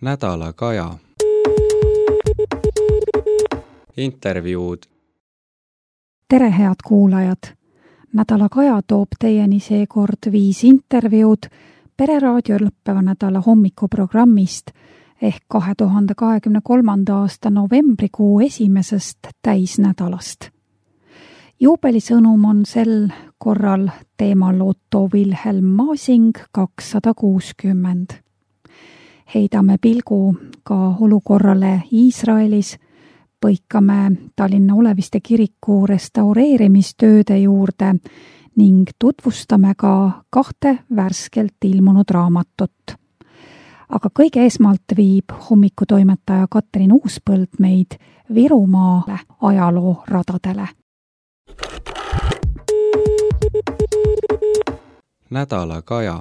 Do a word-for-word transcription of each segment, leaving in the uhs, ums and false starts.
Nädala Kaja. Intervjuud. Tere, head kuulajad! Nädala Kaja toob teieni seekord viis intervjuud Pereraadio lõppeva nädala hommikuprogrammist ehk kahe tuhande kahekümne kolmanda aasta novembrikuu esimesest täisnädalast. Juubelisõnum on sel korral teemal Otto Wilhelm Maasing kakssada kuuskümmend. Heidame pilgu ka olukorrale Iisraelis, põikame Tallinna Oleviste kiriku restaureerimistööde juurde ning tutvustame ka kahte värskelt ilmunud raamatut. Aga kõige esmalt viib hommikutoimetaja Katrin Uuspõld meid Virumaale ajalooradadele. Nädala Kaja.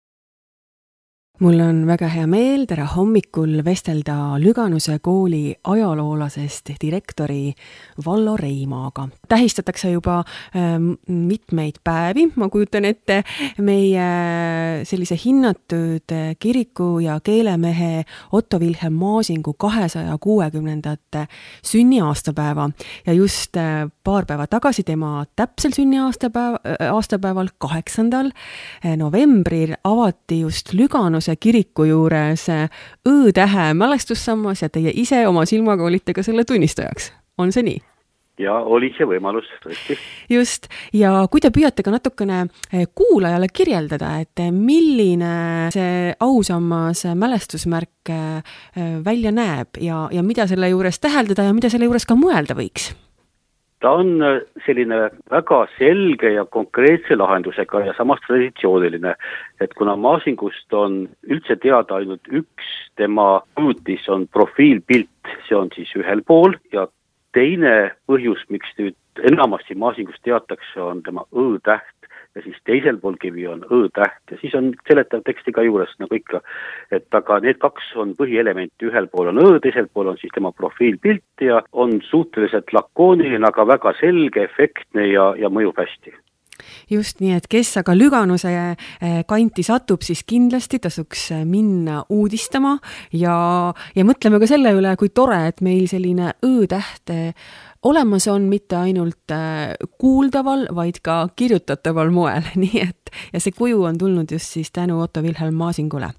Mul on väga hea meel tere hommikul vestelda Lüganuse kooli ajaloolasest direktori Vallo Reimaaga. Tähistatakse juba ähm, mitmeid päevi, ma kujutan ette, meie sellise hinnatud kiriku ja keelemehe Otto Wilhelm Maasingu kahesaja kuuekümnendate sünniaastapäeva ja just paar päeva tagasi tema täpsel sünniaastapäev, aastapäeval kaheksandal novembril avati just Lüganuse kiriku juures Õ-tähe mälestussammas ja teie ise oma silmaga olite ka selle tunnistajaks. On see nii? Ja oli see võimalus, tõesti. Just, ja kui te püüate ka natukene kuulajale kirjeldada, et milline see ausammas mälestusmärk välja näeb ja, ja mida selle juures täheldada ja mida selle juures ka mõelda võiks? Ta on selline väga selge ja konkreetse lahendusega ja samas traditsiooniline, et kuna Maasingust on üldse teada ainult üks, tema kujutis on profiilpilt, see on siis ühel pool ja teine põhjus, miks nüüd enamasti Maasingust teatakse, on tema Õ-täht ja siis teisel pool kivi on Õ-täht ja siis on seletav teksti ka juures nagu ikka, et aga need kaks on põhielementi, ühel pool on Õ, teisel pool on siis tema profiilpilt ja on suhteliselt lakooniline, aga väga selge, efektne ja, ja mõjub hästi. Just nii, et kes aga Lüganuse kanti satub, siis kindlasti tasuks minna uudistama ja, ja mõtleme ka selle üle, kui tore, et meil selline Õ-täht olemas on mitte ainult kuuldaval, vaid ka kirjutataval moel, nii et ja see kuju on tulnud just siis tänu Otto Wilhelm Maasingule.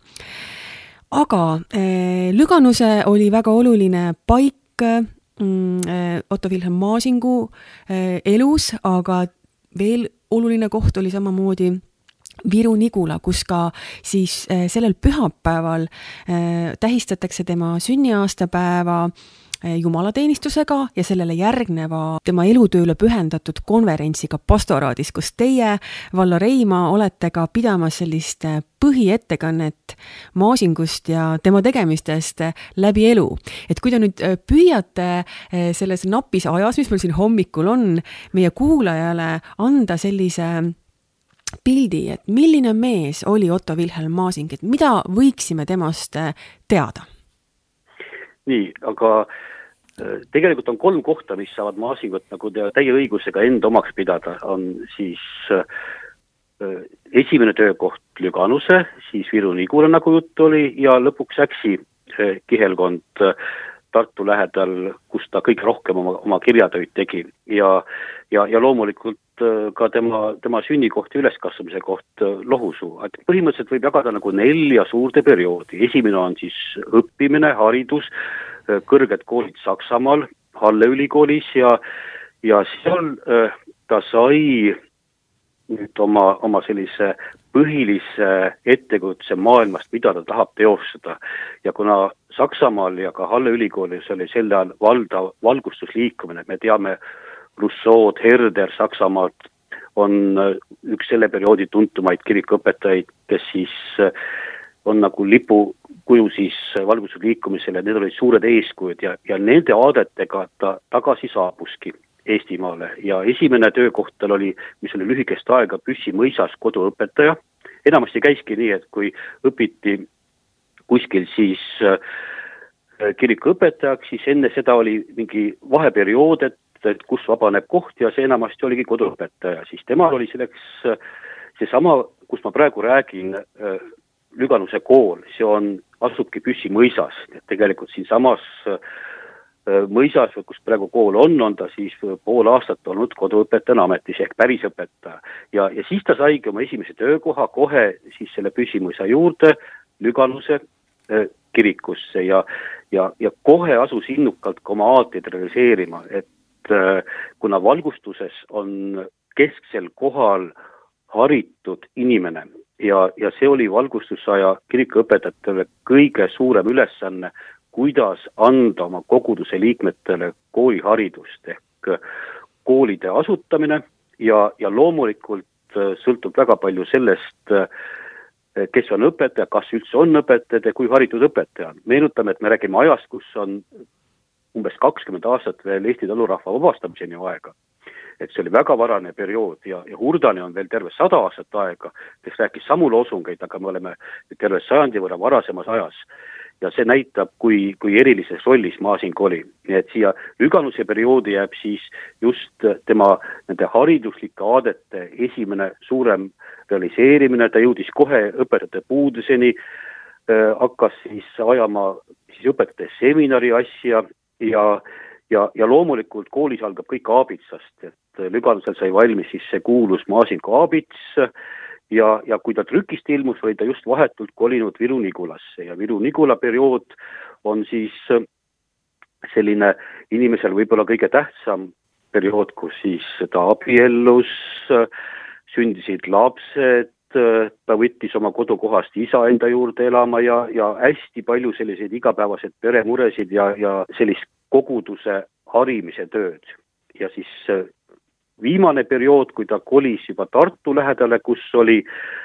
Aga eh, Lüganuse oli väga oluline paik mm, Otto Wilhelm Maasingu eh, elus, aga veel oluline koht oli samamoodi Viru-Nigula, kus ka siis eh, sellel pühapäeval eh, tähistatakse tema sünniaastapäeva jumalateenistusega ja sellele järgneva tema elutööle pühendatud konverentsiga pastoraadis, kus teie, Vallo Reimaa, olete ka pidamas sellist põhiettekannet Maasingust ja tema tegemistest läbi elu. Et kui te nüüd püüate selles napis ajas, mis meil siin hommikul on, meie kuulajale anda sellise pildi, et milline mees oli Otto Wilhelm Maasing, et mida võiksime temast teada? Nii, aga tegelikult on kolm kohta, mis saavad Maasingut nagu täie õigusega enda omaks pidada. On siis esimene töökoht Lüganuse, siis Viru-Nigula nagu jutt oli ja lõpuks Äksi kihelkond Tartu lähedal, kus ta kõige rohkem oma, oma kirjatöid tegi ja, ja, ja loomulikult ka tema, tema sünnikoht ja üleskasvamise koht Lohusuu. Põhimõtteliselt võib jagada nagu nelja suurde perioodi. Esimene on siis õppimine, haridus, kõrged koolid Saksamaal, Halle ülikoolis ja, ja seal ta sai nüüd oma, oma sellise põhilise ettekujutuse maailmast, mida ta tahab teostada. Ja kuna Saksamaal ja ka Halle ülikoolis oli sel ajal valdav valgustusliikumine, me teame Rousseau, Herder Saksamaalt on üks selle perioodi tuntumaid kirikuõpetajaid, kes siis on nagu lipu kuju siis valgustusliikumisele, need olid suured eeskujud ja, ja nende aadetega ta tagasi saabuski Eestimaale ja esimene töökoht tal oli, mis oli lühikest aega Püssi mõisas koduõpetaja. Enamasti käiski nii, et kui õpiti kuskil siis kirikuõpetajaks, siis enne seda oli mingi vaheperiood, et, et kus vabaneb koht ja see enamasti oligi koduõpetaja. Siis temal oli selleks seesama, kus ma praegu räägin, Lüganuse kool, see on, asubki Püssimõisas, et tegelikult siin samas mõisas, kus praegu kool on, on ta siis pool aastat olnud koduõpetajana ametis ehk päris õpetaja. Ja, ja siis ta saigi oma esimese töökoha kohe siis selle Püssimõisa juurde Lüganuse äh, kirikusse ja, ja, ja kohe asus innukalt ka oma aateid realiseerima, et äh, kuna valgustuses on kesksel kohal haritud inimene ja, ja see oli valgustusaja kirikuõpetajatele kõige suurem ülesanne, kuidas anda oma koguduse liikmetele kooliharidust ehk koolide asutamine ja, ja loomulikult sõltub väga palju sellest, kes on õpetaja, kas üldse on õpetajad ja kui haritud õpetaja. Meenutame, et me räägime ajast, kus on umbes kakskümmend aastat veel Eesti talurahva vabastamiseni aega. Et see oli väga varane periood ja, ja Hurdani on veel terve sada aastat aega, kes rääkis samu loosungeid, aga me oleme terve sajandi võrra varasemas ajas. Ja see näitab, kui, kui erilises rollis Masing oli. Nii et siia Lüganuse perioodi jääb siis just tema nende hariduslike aadete esimene suurem realiseerimine, ta jõudis kohe õpetajate puuduseni, äh, hakkas siis ajama siis õpetajate seminari asja ja, ja, ja loomulikult koolis algab kõik aabitsast, et Lüganusel sai valmis siis see kuulus Masingu aabits, Ja, ja kui ta trükist ilmus, oli ta just vahetult kolinud Viru-Nigulasse ja Viru-Nigula periood on siis selline inimesel võib-olla kõige tähtsam periood, kus siis ta abiellus, sündisid lapsed, ta võttis oma kodukohast isa enda juurde elama ja, ja hästi palju selliseid igapäevased peremuresid ja, ja sellist koguduse harimise tööd. Ja siis viimane periood, kui ta kolis juba Tartu lähedale, kus oli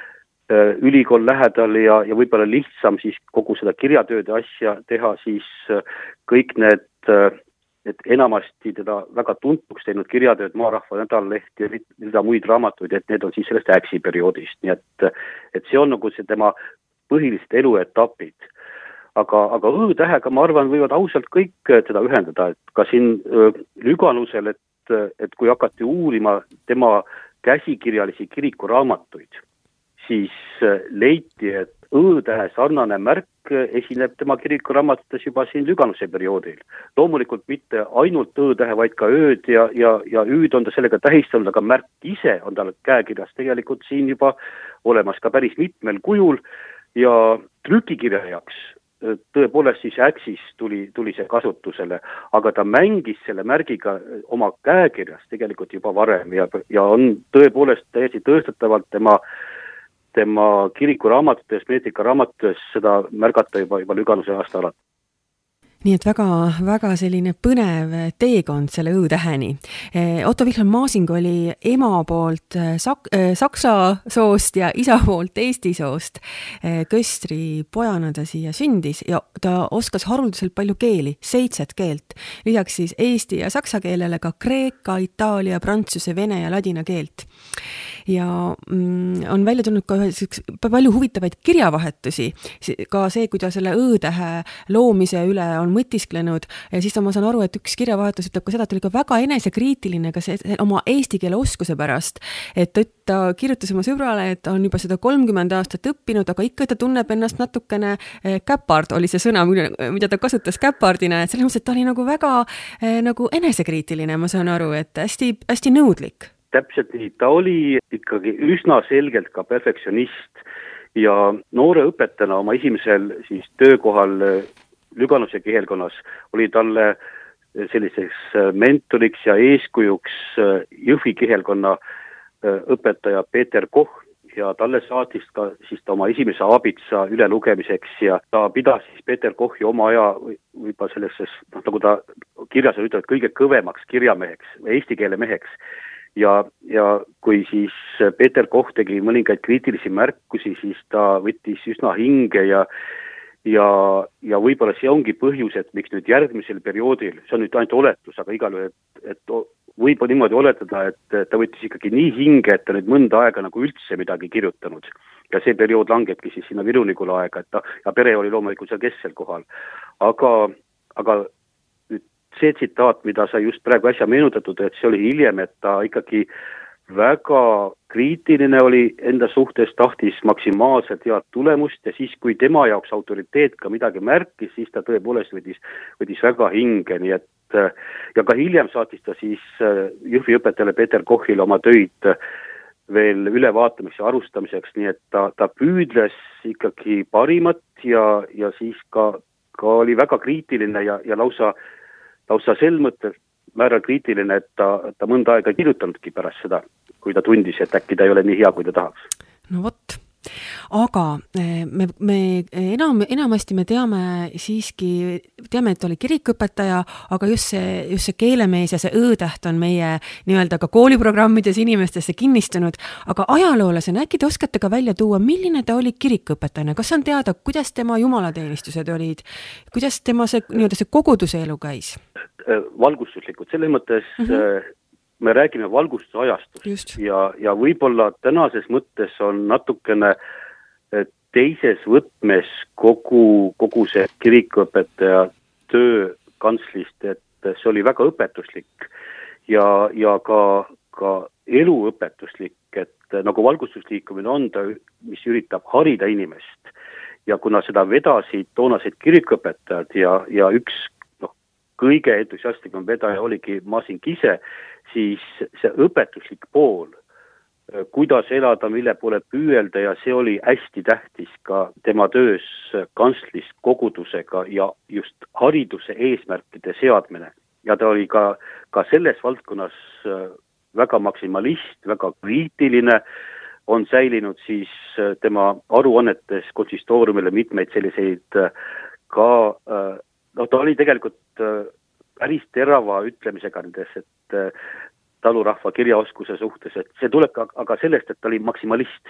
äh, ülikool lähedal ja, ja võib-olla lihtsam siis kogu seda kirjatööde asja teha, siis äh, kõik need, äh, need enamasti teda väga tuntuks teinud kirjatööd, Maarahva nädalaleht ja mida muid raamatuid, et need on siis sellest äksi perioodist. Nii et, et see on nagu see tema põhilised eluetapid. Aga, aga Õ-tähega, ma arvan, võivad ausalt kõik teda ühendada, et ka siin äh, Lüganusel, et et kui hakati uurima tema käsikirjalisi kirikuraamatuid, siis leiti, et Õ-tähe sarnane märk esineb tema kirikuraamatutes juba siin Lüganuse perioodil. Loomulikult mitte ainult Õ-tähe, vaid ka ööd ja, ja, ja üüd on ta sellega tähistanud, aga märk ise on tal käekirjas tegelikult siin juba olemas ka päris mitmel kujul ja trükikirja jaoks tõepoolest siis äksis tuli, tuli see kasutusele, aga ta mängis selle märgiga oma käekirjas tegelikult juba varem ja, ja on tõepoolest täiesti tõestatavalt tema, tema kirikuraamatutes, meetrikaraamatutes seda märgata juba, juba Lüganuse aasta alati. Nii et väga, väga selline põnev teekond selle Õ-täheni. Otto Wilhelm Masing oli ema poolt sak- saksa soost ja isa poolt eesti soost. Köstri pojana ta siia sündis ja ta oskas haruldaselt palju keeli, seitset keelt. Lisaks siis eesti ja saksa keelele ka kreeka, itaalia, prantsuse, vene ja ladina keelt. Ja mm, on välja tulnud ka palju huvitavaid kirjavahetusi, ka see, kuidas selle Õ-tähe loomise üle on mõtisklenud ja siis ma saan aru, et üks kirjavahetus ütleb ka seda, et oli ka väga enesekriitiline ka see, oma eesti keele oskuse pärast, et ta kirjutas oma sõbrale, et on juba seda kolmkümmend aastat õppinud, aga ikka ta tunneb ennast natukene käpard, oli see sõna, mida ta kasutas käpardina, et selles mõttes, et ta oli nagu väga nagu enesekriitiline, ma saan aru, et hästi, hästi nõudlik. Täpselt nii, ta oli ikkagi üsna selgelt ka perfektsionist ja noore õpetajana oma esimesel siis töökohal Lüganuse kihelkonnas oli talle selliseks mentoriks ja eeskujuks Jõhvi kihelkonna õpetaja Peeter Koch ja talle saatis ka siis ta oma esimese aabitsa ülelugemiseks ja ta pidas siis Peeter Kochi oma aja võib-olla selleks, nagu ta kirjas on ütelnud, kõige kõvemaks kirjameheks, eesti keele meheks. Ja, ja kui siis Peeter Koch tegi mõningaid kriitilisi märkusi, siis ta võttis üsna hinge ja Ja, ja võib-olla see ongi põhjus, et miks nüüd järgmisel perioodil, see on nüüd ainult oletus, aga igal juhul, et, et võib-olla niimoodi oletada, et ta võttis ikkagi nii hinge, et ta nüüd mõnda aega nagu üldse midagi kirjutanud. Ja see periood langebki siis sinna Viru-Nigula aega, et ta, ja pere oli loomulikult seal kesksel kohal. Aga, aga see tsitaat, mida sa just praegu äsja meenutatud, et see oli hiljem, et ta ikkagi väga kriitiline oli enda suhtes, tahtis maksimaalselt head tulemust ja siis, kui tema jaoks autoriteet ka midagi märkis, siis ta tõepoolest võdis, võdis väga hinge, nii et ja ka hiljem saatis ta siis Jõhvi õpetajale Peeter Kohile oma töid veel ülevaatamiseks ja arustamiseks, nii et ta, ta püüdles ikkagi parimat ja, ja siis ka, ka oli väga kriitiline ja, ja lausa, lausa sel mõttes määral kriitiline, et ta, ta mõnda aega kirjutanudki pärast seda, kui ta tundis, et äkki ta ei ole nii hea, kui ta tahaks. No vot, aga me, me enam, enamasti me teame siiski, teame, et oli kirikuõpetaja, aga just see, just see keelemees ja see õ-täht on meie nii-öelda ka kooliprogrammides inimestesse kinnistunud, aga ajaloolasena äkki te oskate ka välja tuua, milline ta oli kirikuõpetajana, kas on teada, kuidas tema jumalateenistused olid, kuidas tema see, nii-öelda see koguduse elu käis? Valgustuslikud, selles mõttes mm-hmm. me räägime valgustuse ajastust ja, ja võib-olla tänases mõttes on natukene teises võtmes kogu, kogu see kirikuõpetaja töö kantslist, et see oli väga õpetuslik ja, ja ka, ka eluõpetuslik, et nagu valgustusliikumine on ta, mis üritab harida inimest ja kuna seda vedasid toonased kirikuõpetajad ja, ja üks kõige entusiastlikum vedaja oligi Masin Kise, siis see õpetuslik pool, kuidas elada, mille poole püüelda ja see oli hästi tähtis ka tema töös kantslis kogudusega ja just hariduse eesmärkide seadmine. Ja ta oli ka, ka selles valdkonnas väga maksimalist, väga kriitiline, on säilinud siis tema aruannetes konsistooriumile mitmeid selliseid ka no ta oli tegelikult päris terava ütlemisega nendes, et talurahva kirjaoskuse suhtes, et see tuleb ka, aga sellest, et ta oli maksimalist.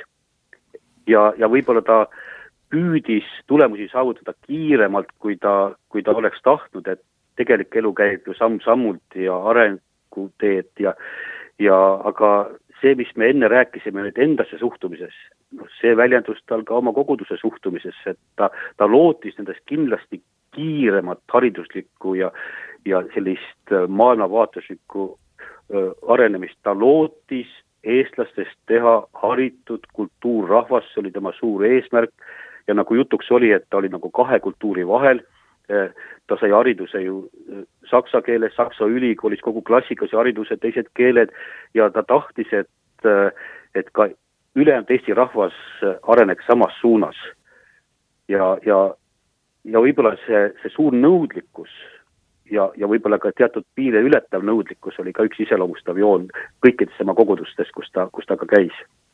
Ja, ja võib-olla ta püüdis tulemusi saavutada kiiremalt, kui ta, kui ta oleks tahtnud, et tegelik elu käib ju samm-sammult ja arenguteed ja, ja aga see, mis me enne rääkisime nüüd endasse suhtumises, no see väljendus tal ka oma koguduse suhtumises, et ta, ta lootis nendest kindlasti kiiremat hariduslikku ja, ja sellist maailmavaatuslikku äh, arenemist. Ta lootis eestlastest teha haritud kultuurrahvas, see oli tema suur eesmärk ja nagu jutuks oli, et ta oli nagu kahe kultuuri vahel. Äh, ta sai hariduse ju äh, saksa keeles, Saksa ülikoolis, kogu klassikase hariduse, teised keeled ja ta tahtis, et, äh, et ka ülejäänud Eesti rahvas areneks samas suunas ja, ja ja võib-olla see, see suur nõudlikkus ja, ja võib-olla ka teatud piire ületav nõudlikkus oli ka üks iseloomustav joon kõikides tema kogudustes, kus ta, kus ta ka käis,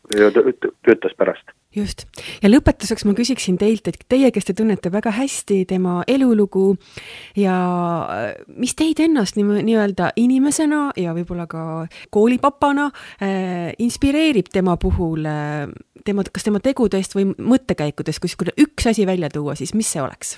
töötas pärast. Just. Ja lõpetuseks ma küsiksin teilt, et teie, kes te tunnete väga hästi tema elulugu ja mis teid ennast nii, nii-öelda inimesena ja võib-olla ka koolipapana äh, inspireerib tema puhul, äh, tema, kas tema tegudest või mõttekäikudest, kus üks asi välja tuua, siis mis see oleks?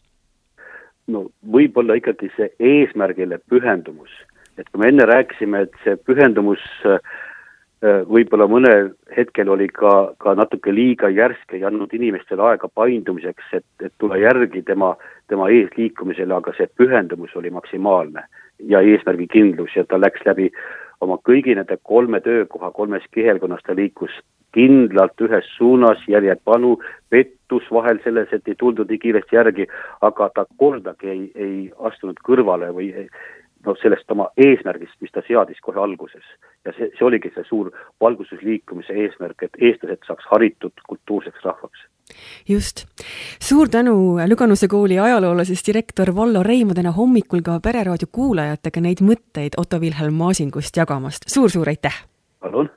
No võib-olla ikkagi see eesmärgile pühendumus. Et kui me enne rääkisime, et see pühendumus võib-olla mõnel hetkel oli ka, ka natuke liiga järske ja andnud inimestele aega paindumiseks, et, et tule järgi tema, tema eesliikumisele, aga see pühendumus oli maksimaalne ja eesmärgi kindlus ja ta läks läbi oma kõigi nende kolme töökoha, kolmes kihelkonnas ta liikus kindlalt ühes suunas, järjepanu, pettus vahel selles, et ei tuldud nii kiiresti järgi, aga ta kordagi ei, ei astunud kõrvale või no, sellest oma eesmärgist, mis ta seadis kohe alguses. Ja see, see oligi see suur valgustusliikumise eesmärk, et eestlased saaks haritud kultuurseks rahvaks. Just. Suur tänu Lüganuse kooli ajaloolasest direktor Vallo Reimo täna hommikul ka Pereraadio kuulajatega neid mõtteid Otto Wilhelm Masingust jagamast. Suur-suur aitäh! Palun!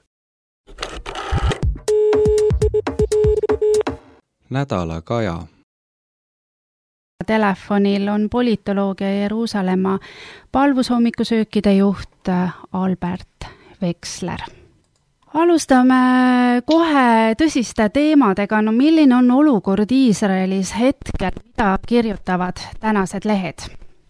Nädala Kaja. Telefonil on politoloogia Jeruusalemma palvushommikusöökide juht Albert Veksler. Alustame kohe tõsiste teemadega. No milline on olukord Iisraelis hetkel, mida kirjutavad tänased lehed?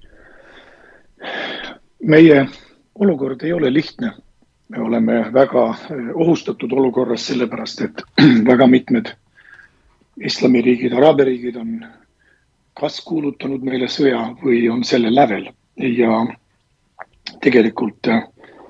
Meie olukord ei ole lihtne. Me oleme väga ohustatud olukorras sellepärast, et väga mitmed islamiriigid, araabiriigid on kas kuulutanud meile sõja või on selle lävel ja tegelikult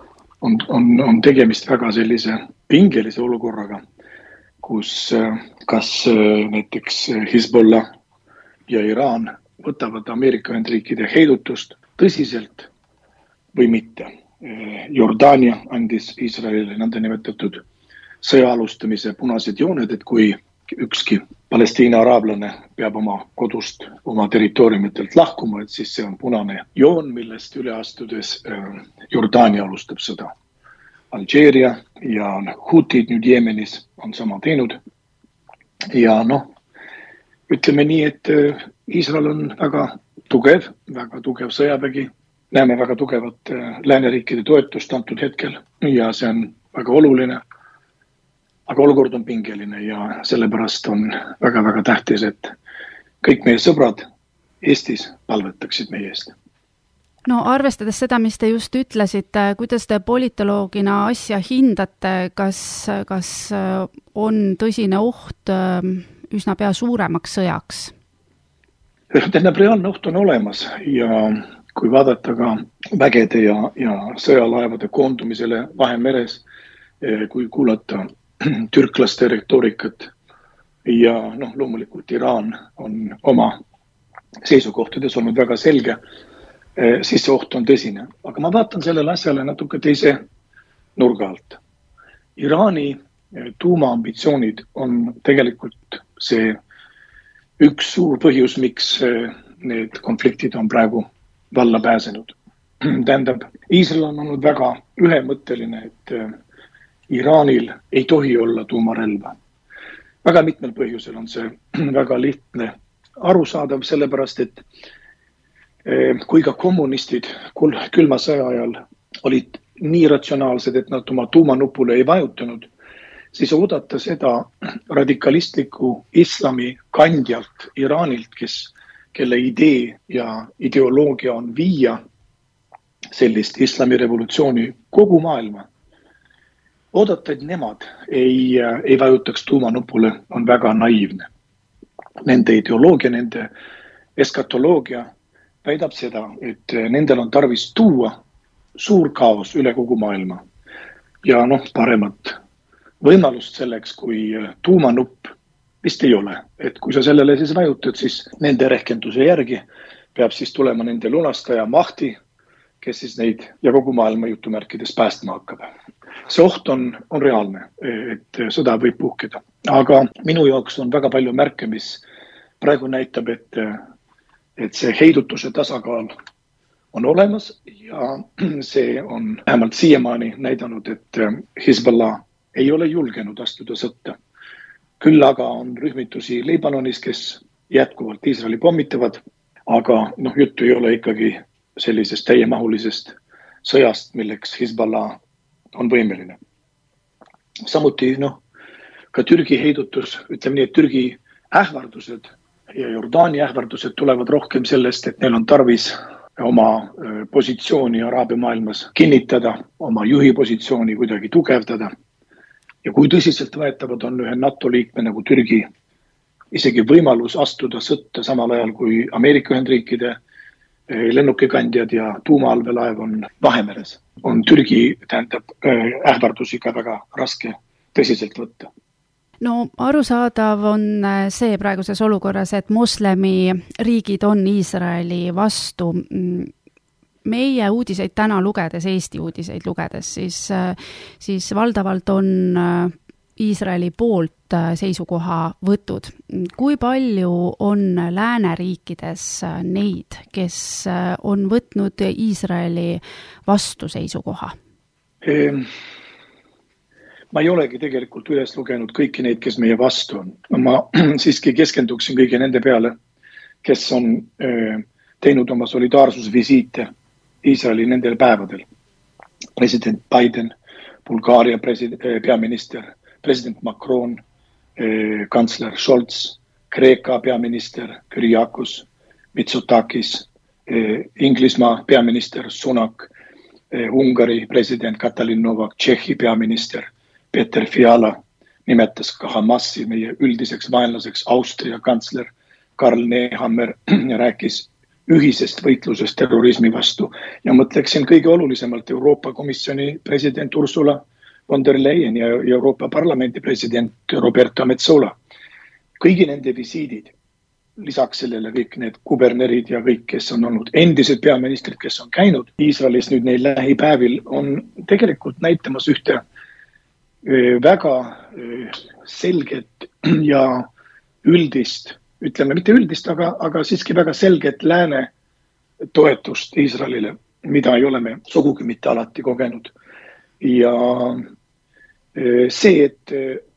on, on, on tegemist väga sellise pingelise olukorraga, kus kas näiteks Hezbollah ja Iraan võtavad Ameerika Ühendriikide heidutust tõsiselt või mitte. Jordaania andis Iisraelile nõnda nimetatud sõja alustamise punased jooned, et kui ükski Palestiina araablane peab oma kodust, oma territooriumitelt lahkuma, et siis see on punane joon, millest üle astudes Jordaania alustab sõda. Alžeeria ja Hutid nüüd Jeemenis on sama teinud. Ja noh, ütleme nii, et Iisrael on väga tugev, väga tugev sõjavägi. Näeme väga tugevat lääneriikide toetust antud hetkel ja see on väga oluline. Aga olukord on pingeline ja sellepärast on väga-väga tähtis, et kõik meie sõbrad Eestis palvetaksid meie eest. No arvestades seda, mis te just ütlesite, kuidas te politoloogina asja hindate, kas, kas on tõsine oht üsna pea suuremaks sõjaks? Tähendab, reaalne oht on olemas ja kui vaadata ka vägede ja, ja sõjalaevade koondumisele Vahemeres, kui kuulata türklaste retoorikat ja noh, loomulikult Iraan on oma seisukohtades olnud väga selge, siis see oht on tõsine. Aga ma vaatan sellele asjale natuke teise nurga alt. Iraani tuumaambitsioonid on tegelikult see üks suur põhjus, miks need konfliktid on praegu valla pääsenud. Tähendab, Iisrael on olnud väga ühemõtteline, et Iraanil ei tohi olla tuumarelva. Väga mitmel põhjusel on see väga lihtne arusaadav, sellepärast et kui ka kommunistid külma sõja ajal olid nii ratsionaalsed, et nad oma tuumanupule ei vajutanud, siis oodata seda radikalistliku islami kandjalt Iraanilt, kes, kelle idee ja ideoloogia on viia sellist islamirevolutsiooni kogu maailma. Oodata, et nemad ei, ei vajutaks tuumanupule on väga naiivne. Nende ideoloogia, nende eskatoloogia väidab seda, et nendel on tarvis tuua suur kaos üle kogu maailma. Ja noh, paremat võimalust selleks, kui tuumanupp vist ei ole. Et kui sa sellele siis vajutad, siis nende rehkenduse järgi peab siis tulema nende lunastaja Mahdi, kes siis neid ja kogu maailma jutumärkides päästma hakkab. See oht on, on reaalne, et sõda võib puhkeda. Aga minu jaoks on väga palju märke, mis praegu näitab, et, et see heidutuse tasakaal on olemas ja see on vähemalt siiamaani näidanud, et Hezbollah ei ole julgenud astuda sõtta. Küll aga on rühmitusi Liibanonis, kes jätkuvalt Iisraeli pommitavad, aga noh, juttu ei ole ikkagi sellisest täiemahulisest sõjast, milleks Hezbollah on võimeline. Samuti noh, ka Türgi heidutus, ütleme nii, et Türgi ähvardused ja Jordaani ähvardused tulevad rohkem sellest, et neil on tarvis oma positsiooni Araabia maailmas kinnitada, oma juhi positsiooni kuidagi tugevdada. Ja kui tõsiselt võetavad on ühe NATO liikme nagu Türgi isegi võimalus astuda sõtta samal ajal, kui Ameerika Ühendriikide lennukikandjad ja tuumaallvelaev on Vahemeres, on Türgi tähendab ähvardusi ka väga raske tõsiselt võtta. No arusaadav on see praeguses olukorras, et moslemi riigid on Iisraeli vastu. Meie uudiseid täna lugedes, Eesti uudiseid lugedes, siis, siis valdavalt on Iisraeli poolt seisukoha võtud. Kui palju on lääneriikides neid, kes on võtnud Iisraeli vastu seisukoha? Ma ei olegi tegelikult üles lugenud kõiki neid, kes meie vastu on. Ma siiski keskenduksin kõige nende peale, kes on teinud oma solidaarsusvisiite Iisraeli nendel päevadel. President Biden, Bulgaaria president, peaminister, president Macron, kantsler Scholz, Kreeka peaminister Kyriakos Mitsotakis, Inglismaa peaminister Sunak, Ungari president Katalin Novak, Tšehhi peaminister Peter Fiala nimetas ka Hamasi meie üldiseks vaenlaseks, Austria kantsler Karl Nehammer rääkis ühisest võitlusest terrorismi vastu. Ja mõtleksin kõige olulisemalt Euroopa Komisjoni president Ursula von der Leyen ja Euroopa Parlamendi president Roberta Metsola. Kõigi nende visiidid, lisaks sellele kõik need kubernerid ja kõik, kes on olnud endised peaministrid, kes on käinud Iisraelis nüüd neil lähipäevil, on tegelikult näitamas ühte väga selget ja üldist, ütleme mitte üldist, aga, aga siiski väga selget lääne toetust Iisraelile, mida ei ole me sugugi mitte alati kogenud. Ja see, et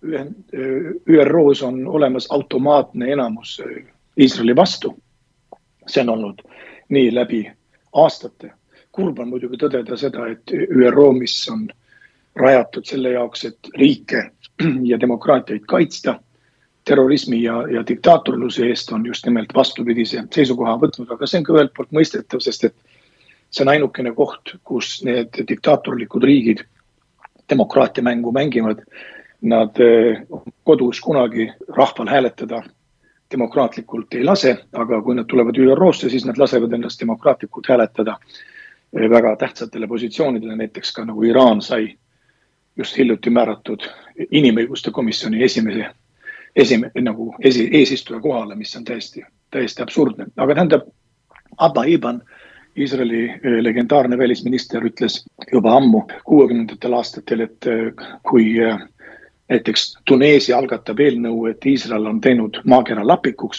Ü R O-s on olemas automaatne enamus Iisraeli vastu, see on olnud nii läbi aastate. Kurb on muidugi tõdeda seda, et Ü R O, mis on rajatud selle jaoks, et riike ja demokraatiaid kaitsta, terrorismi ja, ja diktaatorluse eest on just nimelt vastupidise seisukoha võtnud, aga see on ka ühelt poolt mõistetav, sest et see on ainukene koht, kus need diktaatorlikud riigid demokraatia mängu mängivad. Nad kodus kunagi rahval hääletada demokraatlikult ei lase, aga kui nad tulevad Ü R O-sse, siis nad lasevad ennast demokraatlikult hääletada väga tähtsatele positsioonidele, näiteks ka nagu Iraan sai just hiljuti määratud inimõiguste komisjoni esimese, esime, nagu esi, eesistuja kohale, mis on täiesti, täiesti absurdne. Aga tähendab, Abba Eban, Iisraeli legendaarne välisminister, ütles juba ammu kuuekümnendatel aastatel, et kui näiteks Tuneesia algatab eelnõu, et Iisrael on teinud maakera lapikuks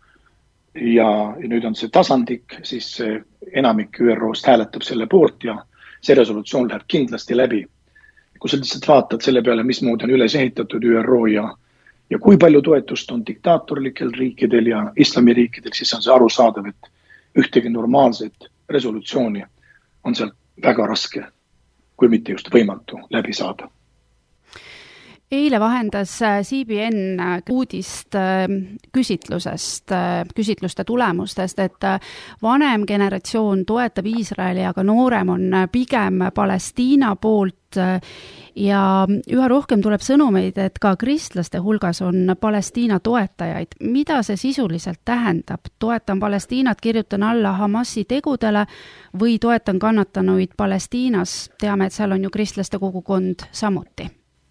ja nüüd on see tasandik, siis enamik Ü R O-st hääletab selle poolt ja see resolutsioon läheb kindlasti läbi. Kui sa lihtsalt vaatad selle peale, mismoodi on üles ehitatud Ü R O ja, ja kui palju toetust on diktaatorlikel riikidel ja islamiriikidel, siis on see aru saadav, et ühtegi normaalset resolutsiooni on sealt väga raske, kui mitte just võimatu läbi saada. Eile vahendas C B N uudist küsitlusest, küsitluste tulemustest, et vanem generatsioon toetab Iisraeli, aga noorem on pigem Palestiina poolt ja üha rohkem tuleb sõnumeid, et ka kristlaste hulgas on Palestiina toetajaid. Mida see sisuliselt tähendab? Toetan Palestiinat, kirjutan alla Hamasi tegudele või toetan kannatanuid Palestiinas? Teame, et seal on ju kristlaste kogukond samuti.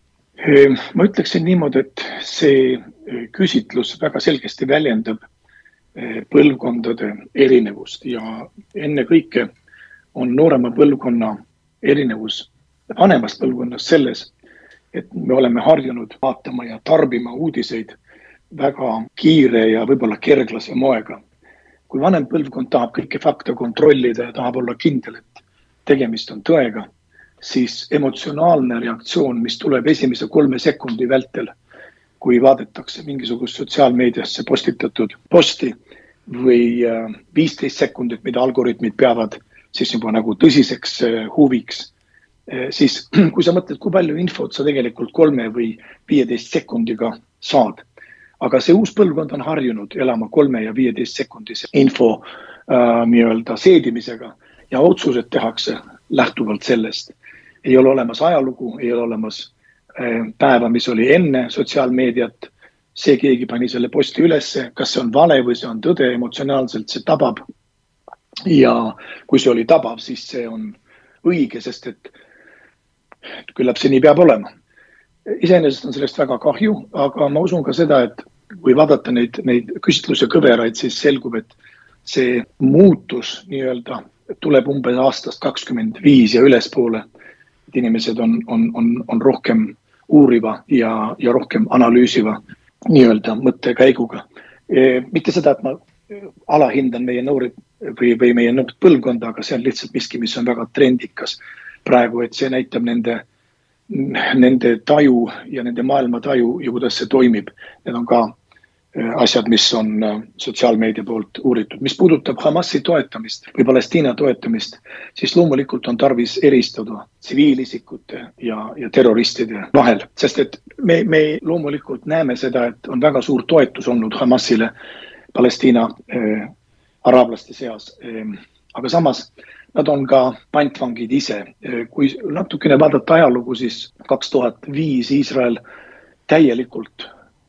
Ma ütleksin niimoodi, et see küsitlus väga selgesti väljendab põlvkondade erinevust ja enne kõike on noorema põlvkonna erinevus vanemast põlvkonnast selles, et me oleme harjunud vaatama ja tarbima uudiseid väga kiire ja võib-olla kerglase moega. Kui vanem põlvkond tahab kõike fakte kontrollida ja tahab olla kindel, et tegemist on tõega, siis emotsionaalne reaktsioon, mis tuleb esimese kolme sekundi vältel, kui vaadatakse mingisugust sotsiaalmeediasse postitatud posti või viisteist sekundit, mida algoritmid peavad siis juba nagu tõsiseks huviks, siis kui sa mõtled, kui palju infot sa tegelikult kolme või viieteist sekundiga saad. Aga see uus põlvkond on harjunud elama kolme ja viieteist sekundise info äh, nii-öelda seedimisega ja otsused tehakse lähtuvalt sellest. Ei ole olemas ajalugu, ei ole olemas päeva, mis oli enne sotsiaalmeediat. See keegi pani selle posti ülesse, kas see on vale või see on tõde, emotsionaalselt see tabab. Ja kui see oli tabav, siis see on õige, sest et küllap see nii peab olema. Iseenesest on sellest väga kahju, aga ma usun ka seda, et kui vaadata neid, neid küsitluse kõveraid, siis selgub, et see muutus nii-öelda tuleb umbes aastast kakskümmend viis ja ülespoole. Inimesed on, on, on, on rohkem uuriva ja, ja rohkem analüüsiva nii-öelda mõttekäiguga. E, mitte seda, et ma alahindan meie noored või, või meie noored põlvkonda, aga see on lihtsalt miski, mis on väga trendikas praegu, et see näitab nende, nende taju ja nende maailma taju ja kuidas see toimib. Need on ka asjad, mis on sotsiaalmeedia poolt uuritud. Mis puudutab Hamasi toetamist või Palestiina toetamist, siis loomulikult on tarvis eristada tsiviilisikute ja, ja terroristide vahel. Sest et me, me loomulikult näeme seda, et on väga suur toetus olnud Hamasile Palestiina äh, araablaste seas. Äh, aga samas nad on ka pantvangid ise. Äh, kui natukene vaadata ajalugu, siis kaks tuhat viis Iisrael täielikult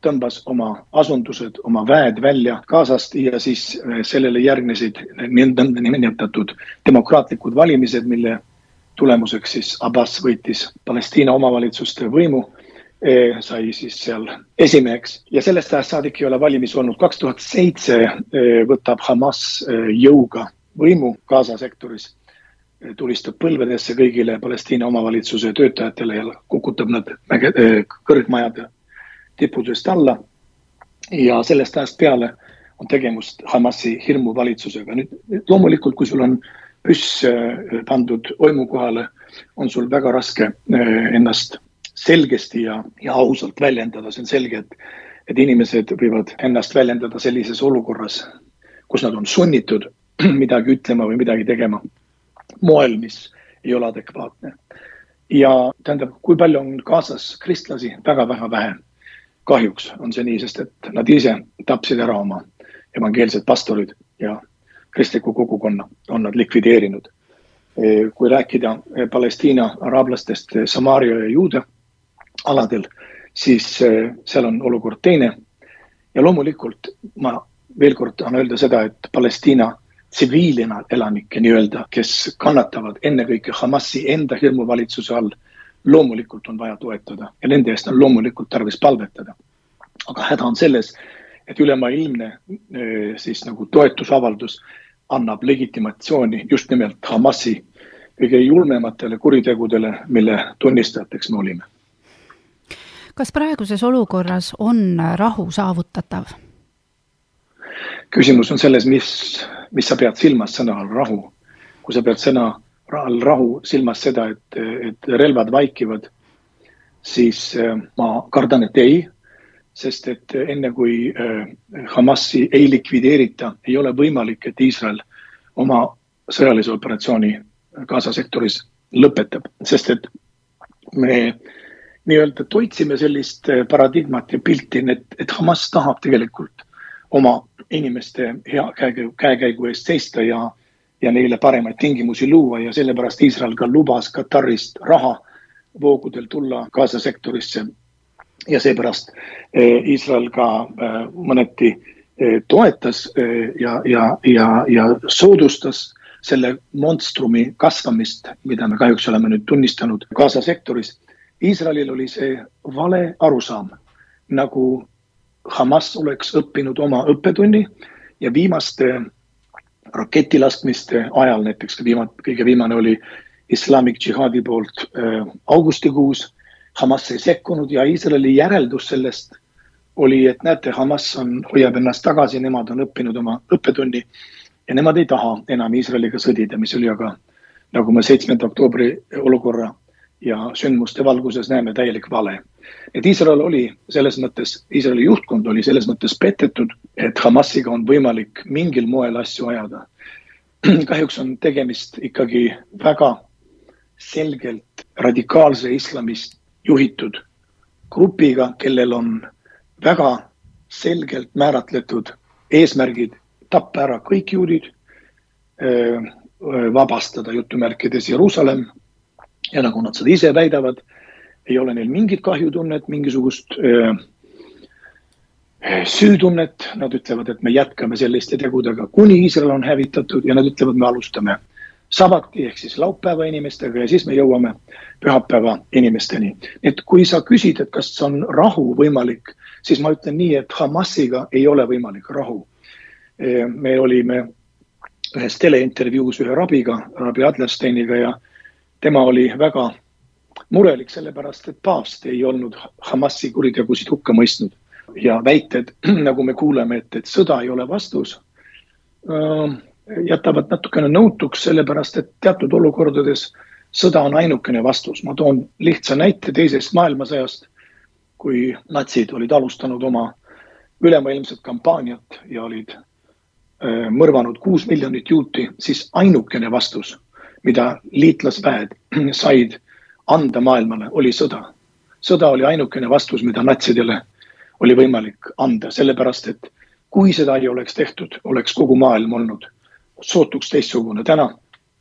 tõmbas oma asundused, oma väed välja Gazast ja siis sellele järgnesid nimetatud demokraatlikud valimised, mille tulemuseks siis Abbas võitis Palestiina omavalitsuste võimu, sai siis seal esimeheks ja sellest ajast saadik ei ole valimis olnud. kaks tuhat seitse võtab Hamas jõuga võimu Gaza sektoris, tulistab põlvedesse kõigile Palestiina omavalitsuse töötajatele ja kukutab nad kõrgmajade tippudest alla ja sellest ajast peale on tegemist Hamasi hirmuvalitsusega. Nüüd loomulikult, kui sul on püss pandud oimu kohale, on sul väga raske ennast selgesti ja, ja ausalt väljendada. See on selge, et, et inimesed võivad ennast väljendada sellises olukorras, kus nad on sunnitud midagi ütlema või midagi tegema moel, mis ei ole adekvaatne. Ja tähendab, kui palju on Gazas kristlasi? Väga-väga vähe. Kahjuks on see nii, sest et nad ise tapsid ära oma evangeelsed pastorid ja kristliku kogukonna on nad likvideerinud. Kui rääkida Palestiina araablastest Samaaria ja Juuda aladel, siis seal on olukord teine. Ja loomulikult ma veel kord tahan öelda seda, et Palestiina tsiviilina elanikke nii-öelda, kes kannatavad ennekõike Hamasi enda hirmuvalitsuse all, loomulikult on vaja toetada ja nende eest on loomulikult tarvis palvetada. Aga häda on selles, et ülemaailmne siis nagu toetusavaldus annab legitimatsiooni just nimelt Hamasi kõige julmematele kuritegudele, mille tunnistajateks me olime. Kas praeguses olukorras on rahu saavutatav? Küsimus on selles, mis, mis sa pead silmas sõna all rahu. Kui sa pead sõna all rahu silmas seda, et, et relvad vaikivad, siis ma kardan, et ei, sest et enne kui Hamasi ei likvideerita, ei ole võimalik, et Iisrael oma sõjalise operatsiooni Gaza sektoris lõpetab, sest et me nii-öelda toitsime sellist paradigmat ja pilti, et, et Hamas tahab tegelikult oma inimeste hea käekäigu eest seista ja, ja neile paremaid tingimusi luua ja sellepärast Iisrael ka lubas Katarist raha voogudel tulla Gaza sektorisse ja seepärast Iisrael ka mõneti toetas ja, ja, ja, ja soodustas selle monstrumi kasvamist, mida me kahjuks oleme nüüd tunnistanud Gaza sektoris. Iisraelil oli see vale arusaam, nagu Hamas oleks õppinud oma õppetunni ja viimaste raketilaskmiste ajal, näiteks viima, kõige viimane oli Islamic Jihadi poolt äh, augustikuus, Hamas ei sekkunud ja Iisraeli järeldus sellest oli, et näete, Hamas on, hoiab ennast tagasi, nemad on õppinud oma õppetunni ja nemad ei taha enam Iisraeliga sõdida, mis oli aga, nagu me seitsmenda oktoobri olukorra ja sündmuste valguses näeme, täielik vale. Et Iisrael oli selles mõttes, Iisraeli juhtkond oli selles mõttes petetud, et Hamasiga on võimalik mingil moel asju ajada. Kahjuks on tegemist ikkagi väga selgelt radikaalse islamist juhitud grupiga, kellel on väga selgelt määratletud eesmärgid tappa ära kõik juudid, vabastada jutumärkides Jeruusalemm ja nagu nad seda ise väidavad, ei ole neil mingit kahjutunnet, mingisugust öö, süütunnet. Nad ütlevad, et me jätkame selliste tegudega, kuni Iisrael on hävitatud ja nad ütlevad, me alustame sabati ehk siis laupäeva inimestega ja siis me jõuame pühapäeva inimesteni. Et kui sa küsid, et kas on rahu võimalik, siis ma ütlen nii, et Hamasiga ei ole võimalik rahu. Me olime ühes teleintervjuus ühe rabiga, rabi Adlersteiniga ja tema oli väga murelik sellepärast, et paavst ei olnud Hamasi kuritegusid hukka mõistnud. Ja väited, nagu me kuuleme, et, et sõda ei ole vastus, jätavad natukene nõutuks sellepärast, et teatud olukordades sõda on ainukene vastus. Ma toon lihtsa näite teisest maailmasõjast, kui natsid olid alustanud oma ülemaailmset kampaaniat ja olid mõrvanud kuus miljonit juuti, siis ainukene vastus, mida liitlasväed said anda maailmale, oli sõda. Sõda oli ainukene vastus, mida natsidele oli võimalik anda, sellepärast et kui seda ei oleks tehtud, oleks kogu maailm olnud sootuks teistsugune täna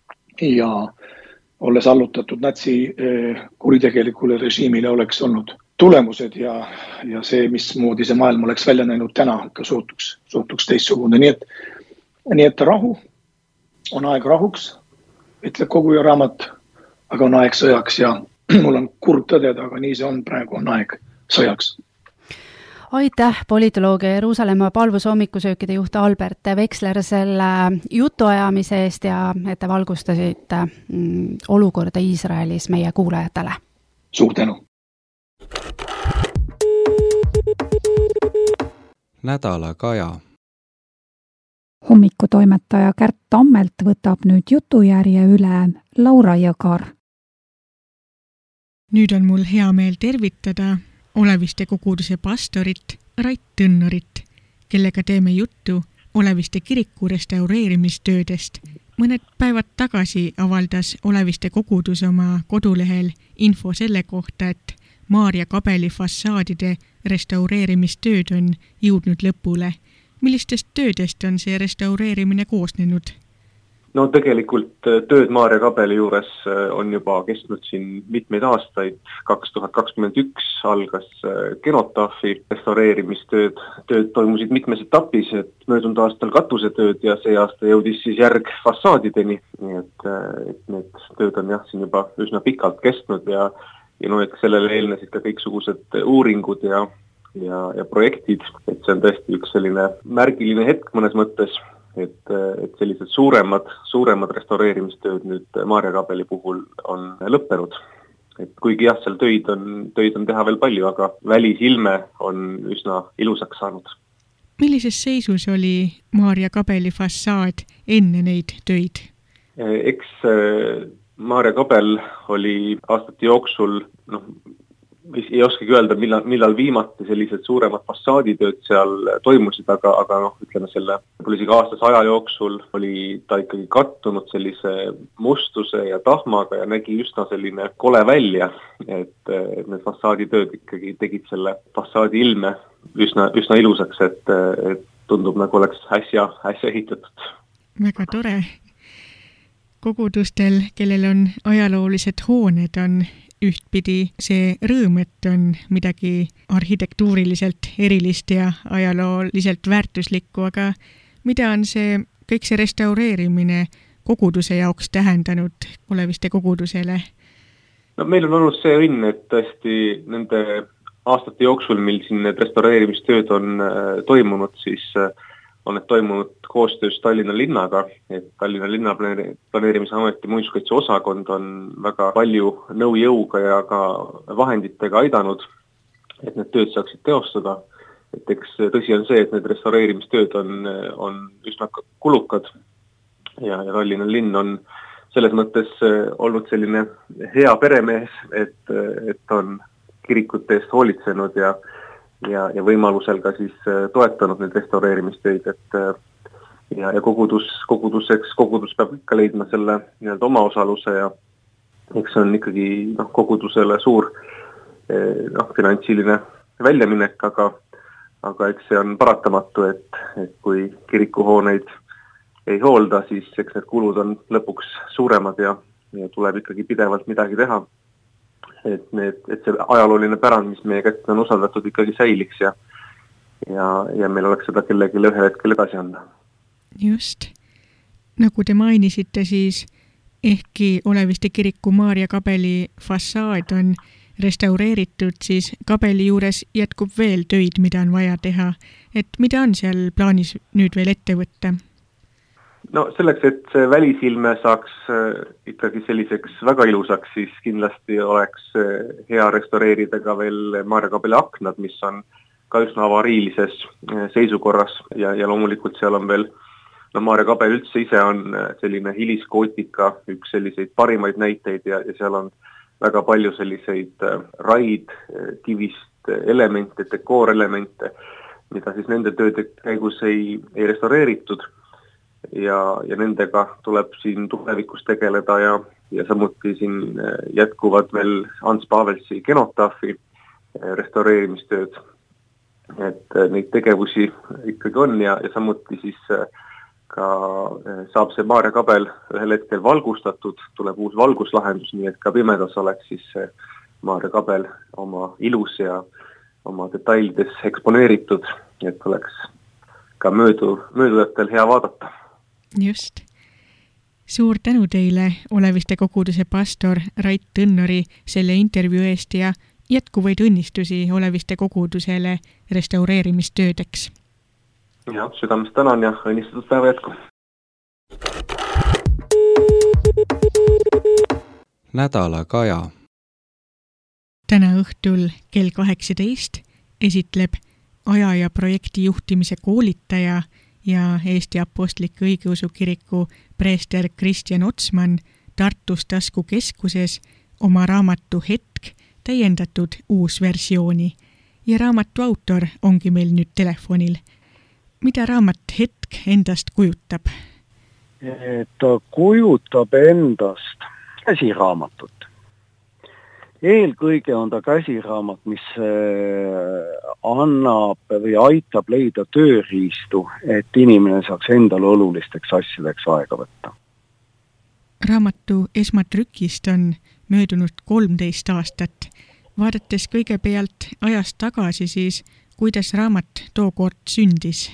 ja olles allutatud natsi kuritegelikule režiimile oleks olnud tulemused ja, ja see, mismoodi see maailm oleks välja näinud täna, ikka suutuks, suutuks teistsugune. Nii et, nii et rahu, on aeg rahuks, ütleb koguja raamat, aga on aeg sõjaks ja mul on kurb tõdeda, aga nii see on, praegu on aeg sõjaks. Aitäh, politoloogia Jeruusalemma palvuse hommikusöökide juht Albert Veksler selle jutuajamise eest ja et te valgustasite olukorda Iisraelis meie kuulajatele. Suur tänu! Nädala kaja. Hommikutoimetaja Kärt Tammelt võtab nüüd jutujärje üle Laura Jõgar. Nüüd on mul hea meel tervitada Oleviste koguduse pastorit Rait Tõnnorit, kellega teeme juttu Oleviste kiriku restaureerimistöödest. Mõned päevad tagasi avaldas Oleviste kogudus oma kodulehel info selle kohta, et Maarja kabeli fassaadide restaureerimistööd on jõudnud lõpule. Millistest töödest on see restaureerimine koosnenud? No tegelikult tööd Maarja kabeli juures on juba kestnud siin mitmeid aastaid. kaks tuhat kakskümmend üks algas kenotaafi restaureerimistööd. Tööd toimusid mitmes etapis, et möödunud aastal katusetööd ja see aasta jõudis siis järg fassaadideni. Nii et, et need tööd on jah siin juba üsna pikalt kestnud ja, ja no, et sellele eelnesid ka kõiksugused uuringud ja, ja, ja projektid. Et see on tõesti üks selline märgiline hetk mõnes mõttes. Et, et sellised suuremad, suuremad restaureerimistööd nüüd Maarja kabeli puhul on lõppenud. Et kuigi jah, seal töid on, töid on teha veel palju, aga välisilme on üsna ilusaks saanud. Millises seisus oli Maarja kabeli fassaad enne neid töid? Eks Maarja kabel oli aastate jooksul, noh, ei oskagi öelda, millal, millal viimati sellised suuremad fassaaditööd seal toimusid, aga, aga noh, ütleme selle, isegi aastas aja jooksul oli ta ikkagi kattunud sellise mustuse ja tahmaga ja nägi üsna selline kole välja, et, et need fassaaditööd ikkagi tegid selle fassaadi ilme üsna, üsna ilusaks, et, et tundub nagu oleks häsja, häsja ehitatud. Väga tore. Kogudustel, kellel on ajaloolised hooned, on ühtpidi see rõõm, et on midagi arhitektuuriliselt erilist ja ajalooliselt väärtuslikku, aga mida on see, kõik see restaureerimine koguduse jaoks tähendanud Oleviste kogudusele? No meil on olnud see õnn, et tõesti nende aastate jooksul, mil siin need restaureerimistööd on toimunud, siis on need toimunud koostöös Tallinna linnaga, et Tallinna linna planeerimise ameti muinsuskaitse osakond on väga palju nõujõuga ja ka vahenditega aidanud, et need tööd saaksid teostada. Et eks tõsi on see, et need restaureerimistööd on, on üsna kulukad ja, ja Tallinna linn on selles mõttes olnud selline hea peremees, et, et on kirikute eest hoolitsenud ja Ja, ja võimalusel ka siis toetanud need restaureerimistöid, et ja, ja kogudus, koguduseks, kogudus peab ikka leidma selle nii-öelda oma osaluse ja eks on ikkagi noh, kogudusele suur noh, finantsiline väljaminek, aga, aga eks see on paratamatu, et, et kui kirikuhooneid ei hoolda, siis eks need kulud on lõpuks suuremad ja, ja tuleb ikkagi pidevalt midagi teha. Et, need, et see ajalooline pärand, mis meie kätte on usaldatud, ikkagi säiliks ja, ja, ja meil oleks seda kellegi ühel hetkel edasi anda. Just. Nagu te mainisite, siis ehkki Oleviste kiriku Maarja kabeli fassaad on restaureeritud, siis kabeli juures jätkub veel töid, mida on vaja teha. Et mida on seal plaanis nüüd veel ette võtta? No selleks, et see välisilme saaks ikkagi selliseks väga ilusaks, siis kindlasti oleks hea restaureerida ka veel Maarja kabeli aknad, mis on ka üsna avariilises seisukorras ja, ja loomulikult seal on veel, no Maarja kabel üldse ise on selline hiliskootika, üks selliseid parimaid näiteid ja, ja seal on väga palju selliseid raid, kivist elemente, dekoorelemente, mida siis nende tööde käigus ei, ei restaureeritud. Ja, ja nendega tuleb siin tulevikus tegeleda ja, ja samuti siin jätkuvad veel Ants Pavelsi kenotaafi restaureerimistööd. Et neid tegevusi ikkagi on ja, ja samuti siis ka saab see Maarja kabel ühel hetkel valgustatud, tuleb uus valguslahendus, nii et ka pimedas oleks siis Maarja kabel oma ilus ja oma detailides eksponeeritud, et oleks ka möödu, möödujatel hea vaadata. Just. Suur tänu teile, Oleviste koguduse pastor Rait Tõnnori selle intervjuu eest ja jätkuvaid õnnistusi Oleviste kogudusele restaureerimistöödeks. Ja, südamest tänan ja õnnistatud päeva jätku. Nädala kaja. Täna õhtul kell kaheksateist esitleb aja- ja projekti juhtimise koolitaja ja Eesti Apostliku Õigeusu Kiriku preester Kristjan Otsman Tartus Taskukeskuses oma raamatu Hetk täiendatud uus versiooni ja raamatu autor ongi meil nüüd telefonil. Mida raamat Hetk endast kujutab? Ta kujutab endast käsiraamatut. Eelkõige on ta käsiraamat, mis annab või aitab leida tööriistu, et inimene saaks endale olulisteks asjadeks aega võtta. Raamatu esmatrükist on möödunud kolmteist aastat. Vaadates kõigepealt ajast tagasi, siis kuidas raamat tookord sündis?